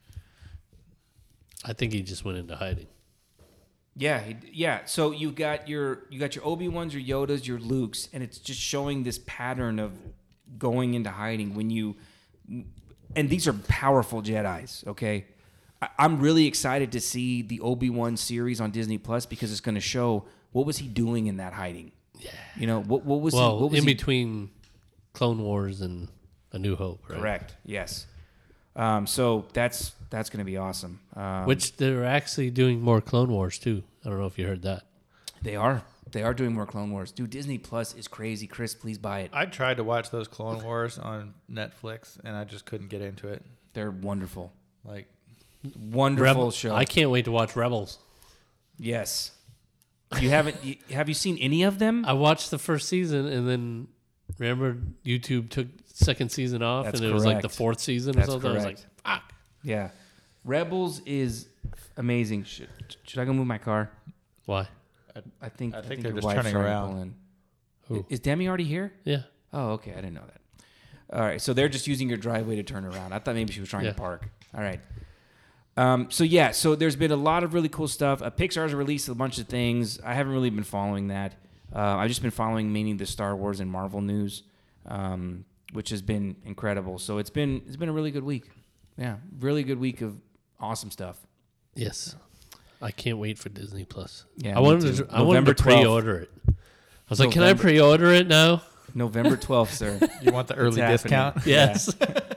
I think he just went into hiding. Yeah, he, yeah. So you got your you got your Obi-Wans, your Yodas, your Lukes, and it's just showing this pattern of going into hiding when you. And these are powerful Jedis. Okay, I, I'm really excited to see the Obi-Wan series on Disney Plus because it's going to show what was he doing in that hiding. Yeah. You know what? What was Well, he? What was in he, between Clone Wars and A New Hope, right? Correct. Yes. Um, so that's that's going to be awesome. Um, Which they're actually doing more Clone Wars too. I don't know if you heard that. they are. They are doing more Clone Wars. Dude, Disney Plus is crazy. Chris, please buy it. I tried to watch those Clone Wars on Netflix, and I just couldn't get into it. They're wonderful. Like, Wonderful Rebel- show. I can't wait to watch Rebels. Yes. You haven't? You, have you seen any of them? I watched the first season and then remember YouTube took second season off That's and it was like the correct. fourth season That's or something. I was like, correct. fuck. Yeah. Rebels is amazing. Should, should I go move my car? Why? I think. I think your they're just wife's turning trying to around. pull in. Who? Is Demi already here? Yeah. Oh, okay. I didn't know that. All right. So they're just using your driveway to turn around. I thought maybe she was trying Yeah. to park. All right. Um, so yeah, so there's been a lot of really cool stuff. Uh, Pixar's released a bunch of things. I haven't really been following that. Uh, I've just been following mainly the Star Wars and Marvel news, um, which has been incredible. So it's been it's been a really good week. Yeah, really good week of awesome stuff. Yes. I can't wait for Disney Plus. Yeah, I me wanted too. to I wanted November to twelfth. pre-order it. I was like, can I November- pre-order it now? November twelfth, sir. you want the early happening. discount? Yes.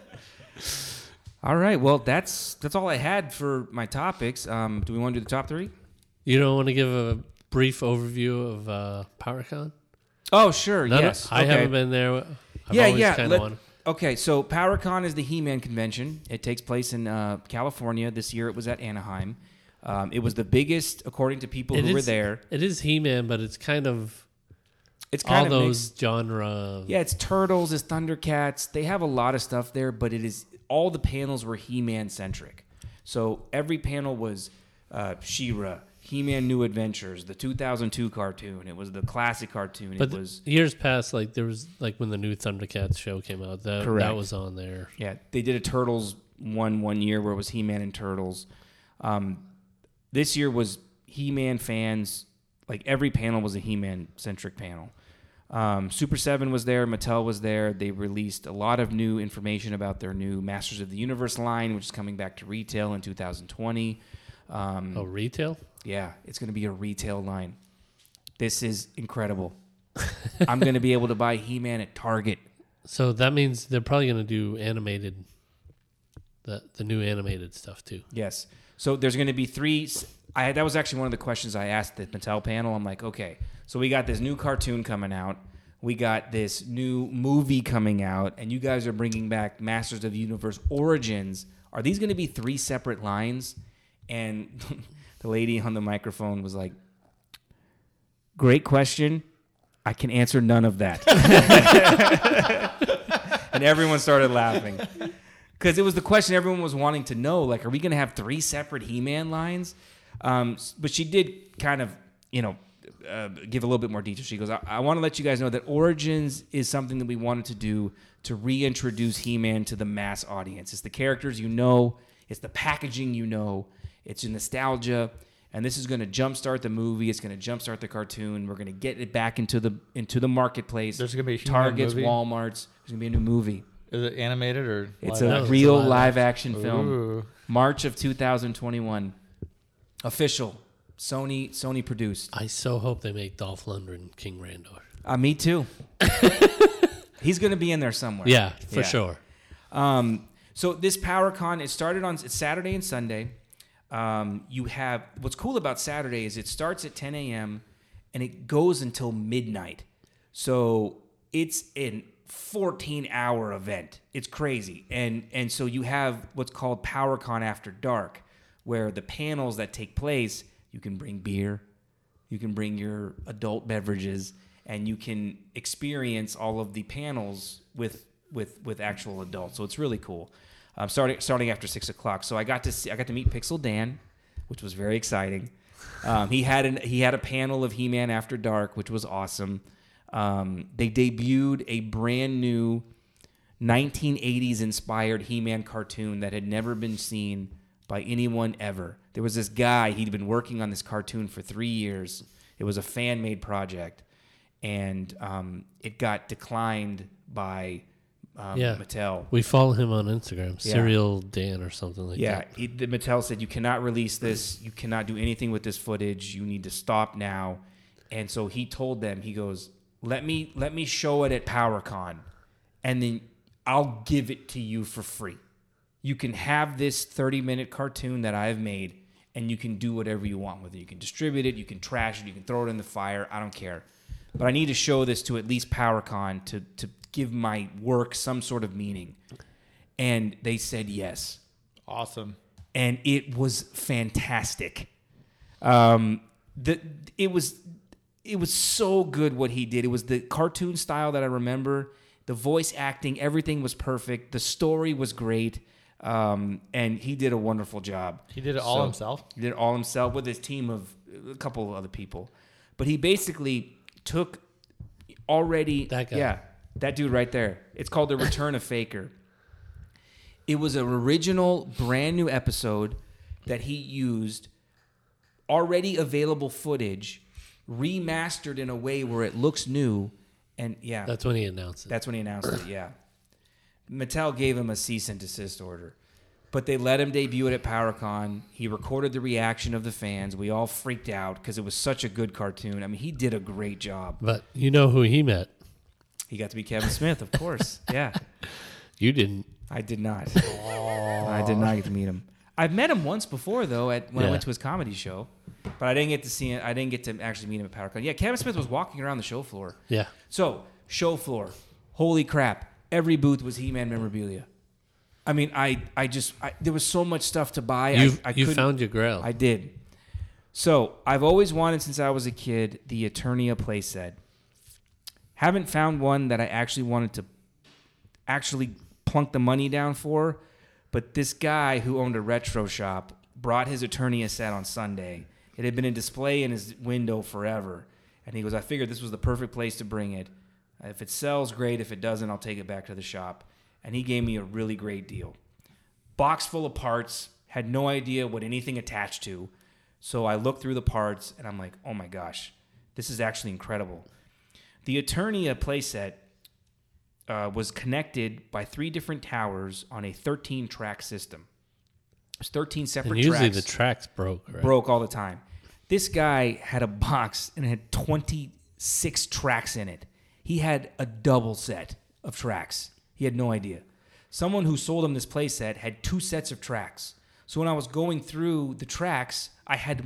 All right. Well, that's that's all I had for my topics. Um, do we want to do the top three? You don't want to give a brief overview of uh, PowerCon? Oh, sure. None of- yes. I okay. haven't been there. I've yeah, always yeah. kind let- of wanted. Okay, so PowerCon is the He-Man convention. It takes place in uh, California. This year it was at Anaheim. Um, it was the biggest, according to people It who were is- there. It is He-Man, but it's kind of It's all kind of those mixed. genre. Yeah, it's Turtles, it's Thundercats. They have a lot of stuff there, but it is all the panels were He-Man centric. So every panel was uh, She-Ra, He-Man New Adventures, the two thousand two cartoon. It was the classic cartoon. But it was years past, like there was like when the new Thundercats show came out, that Correct. that was on there. Yeah, they did a Turtles one one year where it was He-Man and Turtles. Um, this year was He-Man fans. Like every panel was a He-Man centric panel. Um, Super seven was there. Mattel was there. They released a lot of new information about their new Masters of the Universe line, which is coming back to retail in two thousand twenty. Um, Oh, retail? Yeah, it's going to be a retail line. This is incredible. I'm going to be able to buy He-Man at Target. So that means they're probably going to do animated, the the new animated stuff too. Yes. So there's going to be three I that was actually one of the questions I asked the Mattel panel. I'm like, okay, so we got this new cartoon coming out. We got this new movie coming out, and you guys are bringing back Masters of the Universe Origins. Are these going to be three separate lines? And the lady on the microphone was like, great question. I can answer none of that. And everyone started laughing. Because it was the question everyone was wanting to know. Like, are we going to have three separate He-Man lines? Um, but she did kind of, you know, uh, give a little bit more detail. She goes, I, I want to let you guys know that Origins is something that we wanted to do to reintroduce He-Man to the mass audience. It's the characters you know. It's the packaging you know. It's nostalgia. And this is going to jumpstart the movie. It's going to jumpstart the cartoon. We're going to get it back into the into the marketplace. There's going to be a He-Man Targets, movie? Walmarts. There's going to be a new movie. Is it animated or? It's live a action? real live live action film. Ooh. March of two thousand twenty-one. Official. Sony Sony produced. I so hope they make Dolph Lundgren King Randor. Uh, me too. He's going to be in there somewhere. Yeah, for Yeah. sure. Um, so this PowerCon, it started on it's Saturday and Sunday. Um, you have what's cool about Saturday is it starts at ten a.m. and it goes until midnight. So it's an fourteen-hour event. It's crazy, and and so you have what's called PowerCon After Dark, where the panels that take place, you can bring beer, you can bring your adult beverages, and you can experience all of the panels with with with actual adults. So it's really cool. Um, starting starting after six o'clock. So I got to see, I got to meet Pixel Dan, which was very exciting. Um, he had an he had a panel of He-Man After Dark, which was awesome. Um, they debuted a brand new nineteen eighties inspired He-Man cartoon that had never been seen by anyone ever. There was this guy, he'd been working on this cartoon for three years. It was a fan-made project, and um, it got declined by um, Yeah. Mattel. We follow him on Instagram, Yeah. Serial Dan or something like Yeah, that. he, the Mattel said you cannot release this. You cannot do anything with this footage. You need to stop now. And so he told them, he goes, "Let me let me show it at PowerCon, and then I'll give it to you for free. You can have this thirty-minute cartoon that I've made, and you can do whatever you want with it. You can distribute it, you can trash it, you can throw it in the fire. I don't care. But I need to show this to at least PowerCon to to give my work some sort of meaning." And they said yes. Awesome. And it was fantastic. Um, the it was it was so good what he did. It was the cartoon style that I remember. The voice acting, everything was perfect. The story was great, um, and he did a wonderful job. He did it all So, himself? He did it all himself with his team of a couple of other people. But he basically took already That guy. yeah, that dude right there. It's called The Return of Faker. It was an original, brand new episode that he used already available footage, remastered in a way where it looks new. And yeah, That's when he announced it. that's when he announced it, yeah. Mattel gave him a cease and desist order. But they let him debut it at PowerCon. He recorded the reaction of the fans. We all freaked out because it was such a good cartoon. I mean, he did a great job. But you know who he met? He got to be Kevin Smith, of course. Yeah. You didn't. I did not. I did not get to meet him. I've met him once before, though, at when I Yeah. went to his comedy show. But I didn't get to see him. I didn't get to actually meet him at PowerCon. Yeah, Kevin Smith was walking around the show floor. Yeah. So, show floor. Holy crap. Every booth was He-Man memorabilia. I mean, I, I just, I, there was so much stuff to buy. You I, I you couldn't- found your grail. I did. So, I've always wanted since I was a kid the Eternia playset. Haven't found one that I actually wanted to actually plunk the money down for, but this guy who owned a retro shop brought his Eternia set on Sunday. It had been in display in his window forever. And he goes, I figured this was the perfect place to bring it. If it sells, great. If it doesn't, I'll take it back to the shop. And he gave me a really great deal. Box full of parts, had no idea what anything attached to. So I looked through the parts, and I'm like, oh my gosh, this is actually incredible. The Eternia playset uh, was connected by three different towers on a thirteen-track system. There's thirteen separate and usually tracks. the tracks broke, right? Broke all the time. This guy had a box and it had twenty-six tracks in it. He had a double set of tracks. He had no idea. Someone who sold him this playset had two sets of tracks. So when I was going through the tracks, I had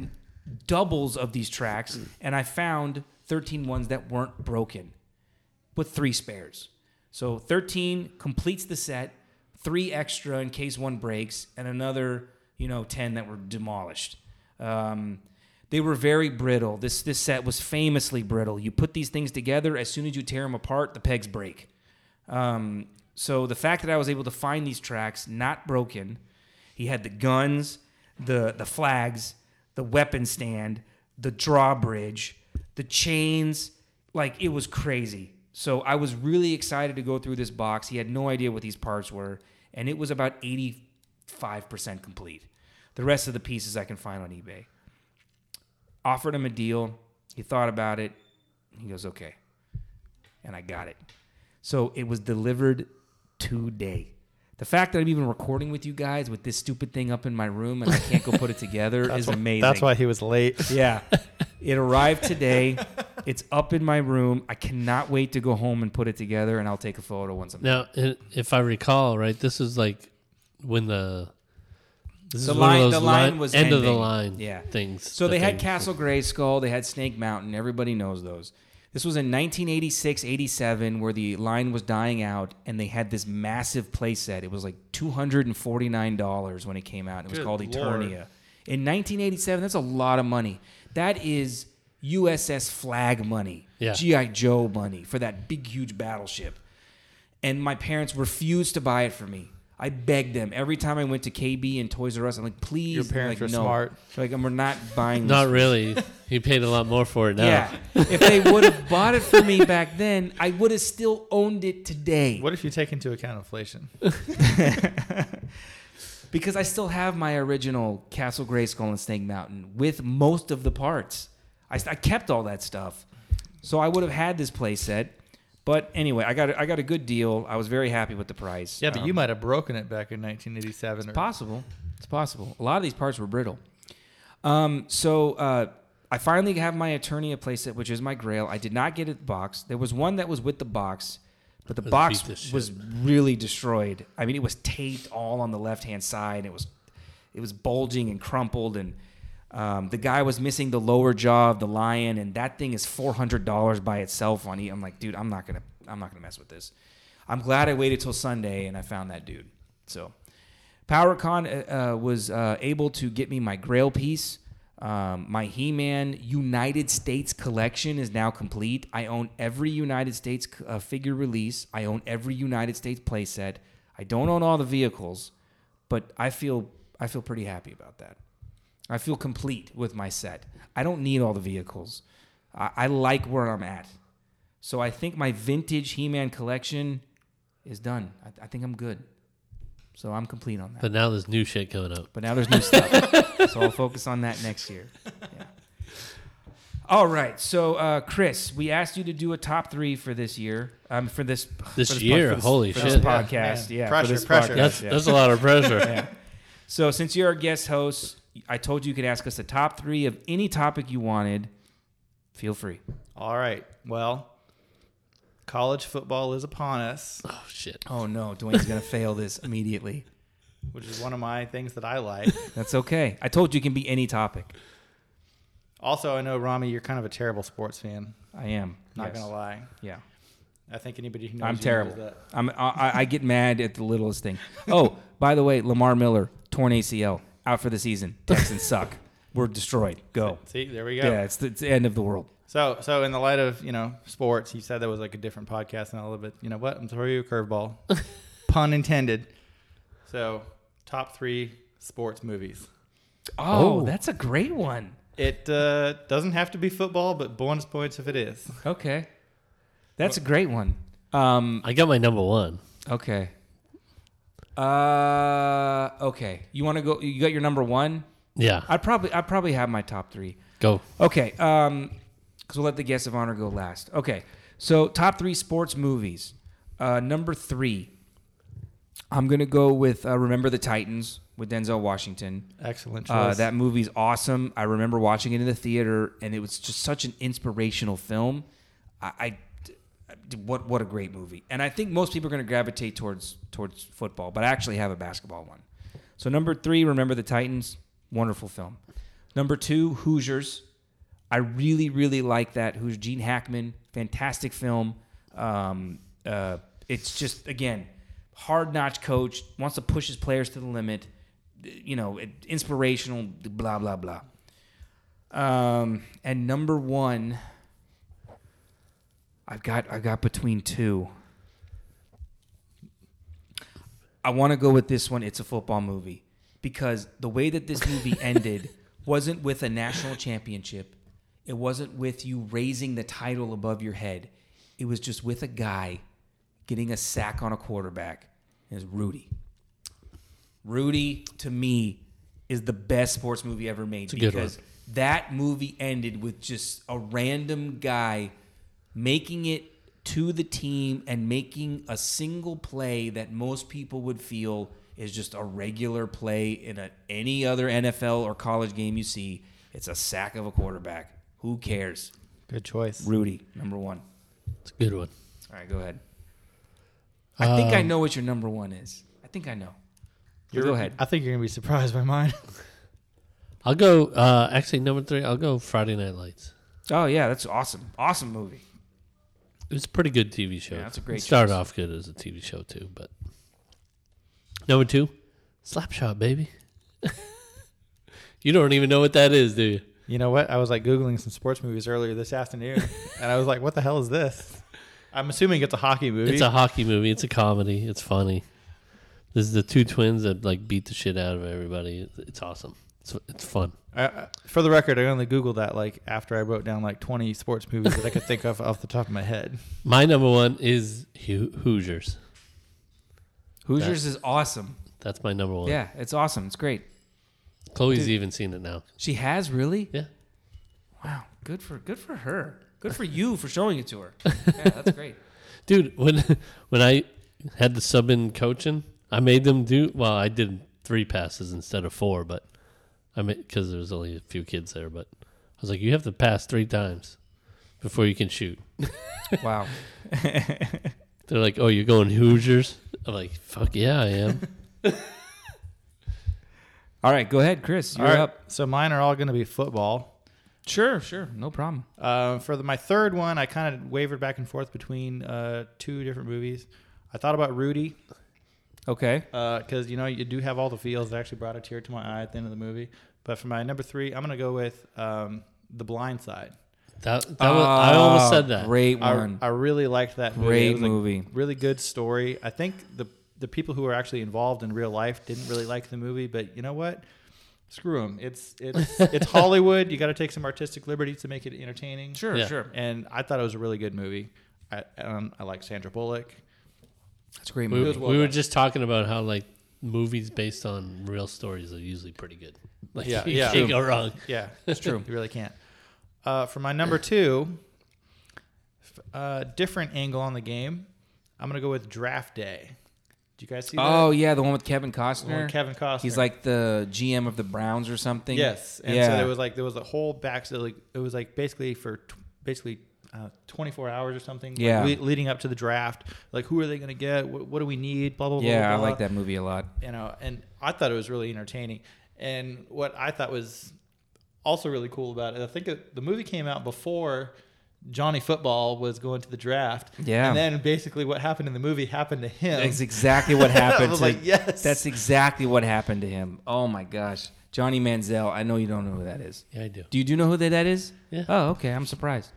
doubles of these tracks, and I found thirteen ones that weren't broken with three spares. So thirteen completes the set, three extra in case one breaks, and another, you know, ten that were demolished. Um, they were very brittle. This this set was famously brittle. You put these things together, as soon as you tear them apart, the pegs break. Um, so the fact that I was able to find these tracks not broken, he had the guns, the the flags, the weapon stand, the drawbridge, the chains, like it was crazy. So I was really excited to go through this box. He had no idea what these parts were, and it was about eighty-five percent complete. The rest of the pieces I can find on eBay. Offered him a deal. He thought about it. He goes, okay. And I got it. So it was delivered today. The fact that I'm even recording with you guys with this stupid thing up in my room and I can't go put it together is wh- amazing. That's why he was late. Yeah. It arrived today. It's up in my room. I cannot wait to go home and put it together, and I'll take a photo once I'm done. Now, i- if I recall, right, this is like when the this The is one line- of those the line line- was end of the ending. line Yeah. things. So that they had Castle Grayskull, they had Snake Mountain. Everybody knows those. This was in nineteen eighty-six, eighty-seven, where the line was dying out, and they had this massive playset. It was like two hundred forty-nine dollars when it came out. It was Good called Lord. Eternia. In nineteen eighty-seven, that's a lot of money. That is U S S Flag money, Yeah. G I. Joe money for that big, huge battleship. And my parents refused to buy it for me. I begged them every time I went to K B and Toys R Us. I'm like, please. Your parents like, are no. smart. Like, we're not buying this. Not really. He paid a lot more for it now. Yeah. If they would have bought it for me back then, I would have still owned it today. What if you take into account inflation? Because I still have my original Castle Grayskull and Snake Mountain with most of the parts. I, I kept all that stuff. So I would have had this play set. But anyway, I got a, I got a good deal. I was very happy with the price. Yeah, but Um, you might have broken it back in nineteen eighty-seven. It's or possible. It's possible. A lot of these parts were brittle. Um, so uh, I finally have my Eternia playset, which is my Grail. I did not get it box. There was one that was with the box, but the Let's box beat this shit. was really destroyed. I mean, it was taped all on the left hand side. It was it was bulging and crumpled, and um, the guy was missing the lower jaw of the lion, and that thing is four hundred dollars by itself on E. I'm like, dude, I'm not gonna I'm not gonna mess with this. I'm glad I waited till Sunday and I found that dude. So. PowerCon uh, was uh, able to get me my Grail piece. Um, my He-Man United States collection is now complete. I own every United States uh, figure release. I own every United States playset. I don't own all the vehicles, but I feel I feel pretty happy about that. I feel complete with my set. I don't need all the vehicles. I, I like where I'm at. So I think my vintage He-Man collection is done. I, I think I'm good. So I'm complete on that. But now there's new shit coming up. But now there's new stuff. So I'll focus on that next year. Yeah. All right. So, uh, Chris, we asked you to do a top three for this year. Um, for this This for pod- year? for this, Holy for shit. This Yeah, podcast. man. Yeah. Pressure, for this pressure. podcast, That's yeah. that's a lot of pressure. Yeah. So since you're our guest host, I told you you could ask us the top three of any topic you wanted. Feel free. All right. Well, college football is upon us, Oh shit. Oh no, Dwayne's gonna fail this immediately. which is one of my things that I like. That's okay. I told you it can be any topic. Also, I know, Rami, you're kind of a terrible sports fan. I am. Not Yes. going to lie. Yeah. I think anybody who knows I'm you terrible. knows that. I'm, I, I get mad at the littlest thing. Oh, by the way, Lamar Miller, torn A C L, out for the season. Texans suck. We're destroyed. Go. See, there we go. Yeah, it's the, it's the end of the world. So, so in the light of, you know, sports, you said that was like a different podcast and a little bit, you know what? I'm throwing you a curveball. Pun intended. So, top three sports movies. Oh, Oh. that's a great one. It uh, doesn't have to be football, but bonus points if it is. Okay. That's a great one. Um, I got my number one. okay. Uh, okay. You want to go? You got your number one? Yeah. I'd probably, I'd probably have my top three. Go. Okay. Um, because we'll let the guest of honor go last. Okay. So top three sports movies. Uh, number three. I'm gonna go with uh, Remember the Titans with Denzel Washington. Excellent choice. Uh, that movie's awesome. I remember watching it in the theater, and it was just such an inspirational film. I, I what what a great movie. And I think most people are going to gravitate towards towards football, but I actually have a basketball one. So number three, Remember the Titans, wonderful film. Number two, Hoosiers. I really, really like that. Who's Gene Hackman? Fantastic film. Um, uh, it's just, again, hard-notch coach, wants to push his players to the limit. You know, inspirational, blah, blah, blah. Um, and number one, I've got, I got between two. I want to go with this one. It's a football movie. Because the way that this movie ended wasn't with a national championship. It wasn't with you raising the title above your head. It was just with a guy getting a sack on a quarterback. It was Rudy. Rudy, to me, is the best sports movie ever made. It's a good because one. that movie ended with just a random guy making it to the team and making a single play that most people would feel is just a regular play in a, any other N F L or college game you see. It's a sack of a quarterback. Who cares? Good choice. Rudy, number one. It's a good one. All right, go ahead. I think I Um, know what your number one is. I think I know. You're, go ahead. I think you're gonna be surprised by mine. I'll go. Uh, actually, number three. I'll go Friday Night Lights. Oh, yeah, that's awesome. Awesome movie. It was a pretty good T V show. Yeah, that's a great It started choice. off good as a T V show too, but number two, Slapshot, baby. You don't even know what that is, do you? You know what? I was like Googling some sports movies earlier this afternoon, and I was like, what the hell is this? I'm assuming it's a hockey movie. It's a hockey movie. It's a comedy. It's funny. This is the two twins that like beat the shit out of everybody. It's, it's awesome. It's it's fun. I, I- for the record, I only Googled that like after I wrote down like twenty sports movies that I could think of off the top of my head. My number one is Ho- Hoosiers. Hoosiers is awesome. That's my number one. Yeah, it's awesome. It's great. Chloe's Dude. even seen it now. She has, really? Yeah. Wow, good for good for her. Good for you for showing it to her. Yeah, that's great. Dude, when when I had the sub in coaching, I made them do. Well, I did three passes instead of four, but I made because there was only a few kids there. But I was like, you have to pass three times before you can shoot. Wow. They're like, oh, you're going Hoosiers? I'm like, fuck yeah, I am. All right, go ahead, Chris. You're All right, up. so mine are all going to be football. Sure, sure. No problem. Uh, for the, my third one, I kind of wavered back and forth between uh, two different movies. I thought about Rudy Okay. because you know you do have all the feels. It actually brought a tear to my eye at the end of the movie. But for my number three, I'm going to go with um, The Blind Side. That, that was, I almost Oh, said that. Great I, one. I really liked that movie. Great It was a movie. really good story. I think the the people who were actually involved in real life didn't really like the movie, but you know what? Screw them. It's it's it's Hollywood. You got to take some artistic liberties to make it entertaining. Sure, Yeah. sure. And I thought it was a really good movie. I um, I like Sandra Bullock. That's a great We, movie. was well we were done. just talking about how like movies based on real stories are usually pretty good. Like Yeah, you yeah. can't go wrong. Yeah, it's true. You really can't. Uh, for my number two, f- uh, different angle on the game. I'm gonna go with Draft Day. Did you guys see that? Oh, yeah, the one with Kevin The one Costner. with Kevin Costner. He's like the G M of the Browns or something. Yes, and yeah. so there was like there was a whole back. So like it was like basically for t- basically uh, twenty-four hours or something. like, Yeah. le- leading up to the draft, like who are they going to get? What, what do we need? Blah blah blah. yeah, I blah, like that movie a lot. You know, and I thought it was really entertaining. And what I thought was also really cool about it, I think it, the movie came out before Johnny Football was going to the draft. Yeah. and then basically what happened in the movie happened to him. That's exactly what happened. I was to, like, yes. That's exactly what happened to him. Oh, my gosh. Johnny Manziel. I know you don't know who that is. Yeah, I do. Do you do know who that that is? Yeah. Oh, okay. I'm surprised.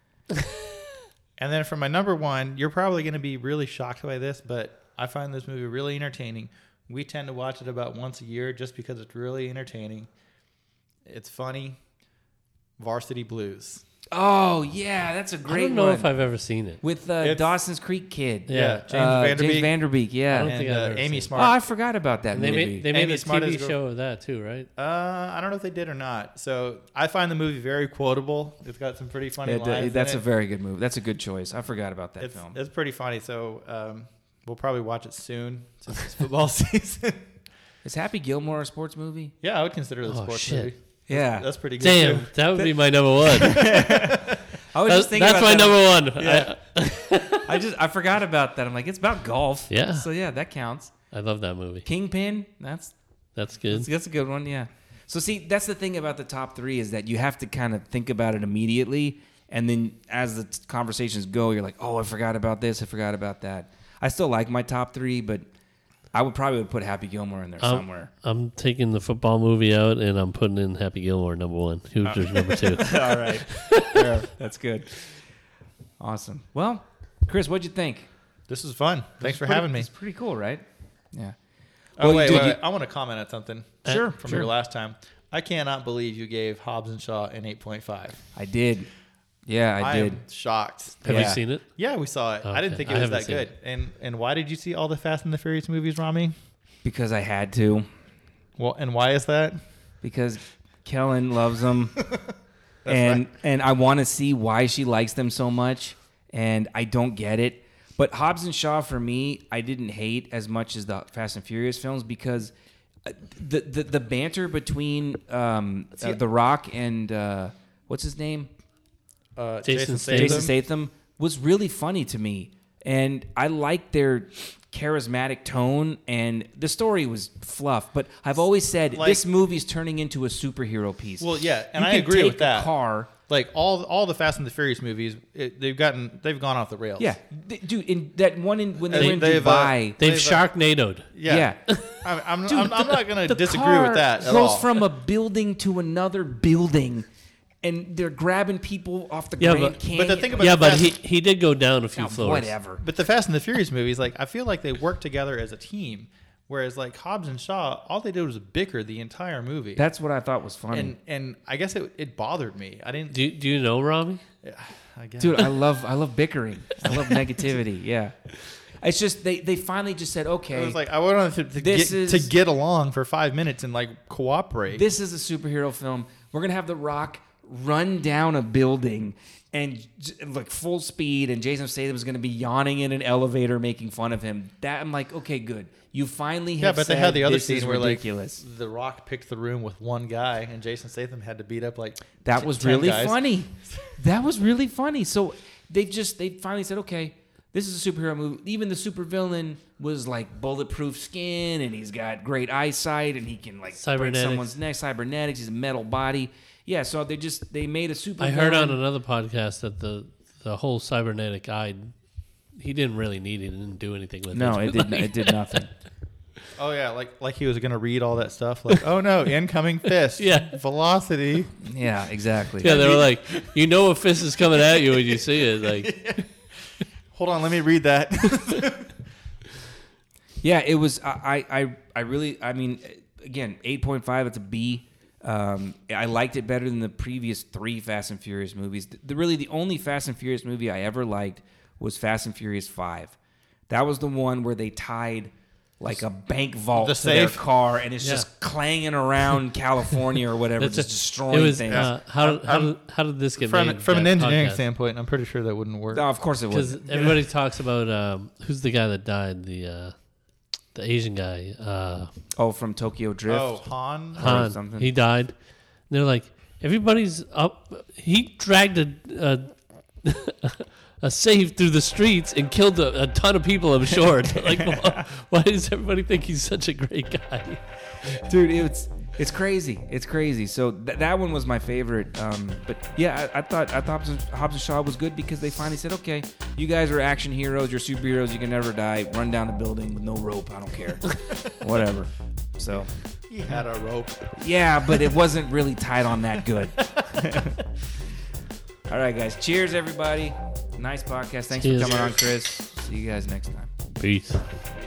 And then for my number one, you're probably going to be really shocked by this, but I find this movie really entertaining. We tend to watch it about once a year just because it's really entertaining. It's funny. Varsity Blues. Oh, yeah. That's a I great don't know one. if I've ever seen it. With uh, It's- Dawson's Creek kid. Yeah. James Uh, Vanderbeek. James Vanderbeek, I yeah. don't and think I've uh, ever Amy seen it. Oh, Smart. I forgot about that And they movie. made they made Amy a Smart T is V girl- show of that too, right? Uh, I don't know if they did or not. So I find the movie very quotable. It's got some pretty funny Yeah, th- lines. that's in a it. very good movie. That's a good choice. I forgot about that it's, film. it's pretty funny. So um, we'll probably watch it soon since it's football season. Is Happy Gilmore a sports movie? Yeah, I would consider it a Oh, sports shit. movie. Yeah. That's pretty good. Damn, too. that would be my number one. I was That's, just thinking that's about my that. number one. Yeah. I, I just I forgot about that. I'm like, it's about golf. Yeah. So yeah, that counts. I love that movie. Kingpin. That's That's good. that's, that's a good one. Yeah. So see, that's the thing about the top three is that you have to kind of think about it immediately, and then as the t- conversations go, you're like, oh, I forgot about this, I forgot about that. I still like my top three, but I would probably would put Happy Gilmore in there Um, somewhere. I'm taking the football movie out, and I'm putting in Happy Gilmore number one. Hoosiers number two. All right, yeah, that's good. Awesome. Well, Chris, what'd you think? This is fun. Thanks for Pretty- having me. It's pretty cool, right? Yeah. Oh, Well, wait, dude, wait, you- wait. I want to comment on something. Sure, From sure. your last time. I cannot believe you gave Hobbs and Shaw an eight point five. I did. Yeah, I, I did. am shocked. Have Yeah. you seen it? Yeah, we saw it. I didn't Okay. think I it was haven't that seen good. it. And and why did you see all the Fast and the Furious movies, Rami? Because I had to. Well, and why is that? Because Kellen loves them, and right. and I want to see why she likes them so much, and I don't get it. But Hobbs and Shaw for me, I didn't hate as much as the Fast and Furious films because uh, the the, the banter between um, uh, The Rock and uh, what's his name, Uh, Jason Statham. Jason Statham, was really funny to me, and I liked their charismatic tone, and the story was fluff. But I've always said Like- this movie's turning into a superhero piece. Well, yeah, and You I can agree take with a that. Car, Like all all the Fast and the Furious movies, it, they've gotten they've gone off the rails. yeah, Th- dude. In that one, in when they, They- were in they've, uh, Dubai, They've They've, uh, Sharknadoed. yeah. yeah. I'm, I'm, Dude, I'm, I'm the- not going to the disagree car with that at goes all. from a building to another building, and they're grabbing people off the Yeah, Grand but- Canyon. but the thing about Yeah, the but Fast, he, he did go down a few Oh, floors. whatever. but the Fast and the Furious movies, like I feel like they work together as a team, whereas like Hobbs and Shaw, all they did was bicker the entire movie. That's what I thought was funny. and and I guess it, it bothered me. I didn't. Do, you- do you know Rami? I guess. Dude, I love I love bickering. I love negativity. Yeah, it's just they they finally just said, okay, It was like I wanted to, to This get is- to get along for five minutes and like cooperate. this is a superhero film. We're gonna have The Rock run down a building and j- like full speed, and Jason Statham is gonna be yawning in an elevator, making fun of him. That I'm like, okay, good. You finally yeah, have but they said had the other this scene is where ridiculous. like The Rock picked the room with one guy, and Jason Statham had to beat up like That t- was ten really guys. funny. That was really funny. So they just they finally said, okay, this is a superhero movie. Even the supervillain was like bulletproof skin, and he's got great eyesight, and he can like break Cybernetics. someone's neck. Cybernetics. He's a metal body. Yeah. So they just they made a super. I heard on another podcast that the, the whole cybernetic eye, he didn't really need it. He didn't do anything with No, it. it did. It did nothing. Oh yeah, like like he was gonna read all that stuff. Like, oh no, incoming fist. Yeah. velocity. Yeah. Exactly. Yeah, they were like, you know a fist is coming at you when you see it. Like, Hold on, let me read that. Yeah, it was. I, I, I really. I mean, again, eight point five. It's a B. Um, I liked it better than the previous three Fast and Furious movies. The, the- really, the only Fast and Furious movie I ever liked was Fast and Furious Five. That was the one where they tied like a bank vault The to their safe? car, and it's Yeah. just clanging around California or whatever, that's just a- destroying it was, things. uh, how, how, did, how did this get from made? from an that engineering podcast? standpoint, I'm pretty sure that wouldn't work. No, of course it was. Because everybody talks about um, who's the guy that died, the uh, the Asian guy, uh, Oh, from Tokyo Drift. Oh, Han. Han. something. He died. And they're like, everybody's up. He dragged a a, a safe through the streets and killed a, a ton of people. I'm sure. Like, why, why does everybody think he's such a great guy? Dude, it's it's crazy. It's crazy. So th- that one was my favorite. Um, but yeah, I, I thought I thought Hobbs and Shaw was good because they finally said, okay, you guys are action heroes, you're superheroes, you can never die. Run down a building with no rope. I don't care. Whatever. So He had a rope. yeah, but it wasn't really tied on that good. All right, guys. Cheers, everybody. Nice podcast. Thanks Cheers. for coming on, Chris. See you guys next time. Peace.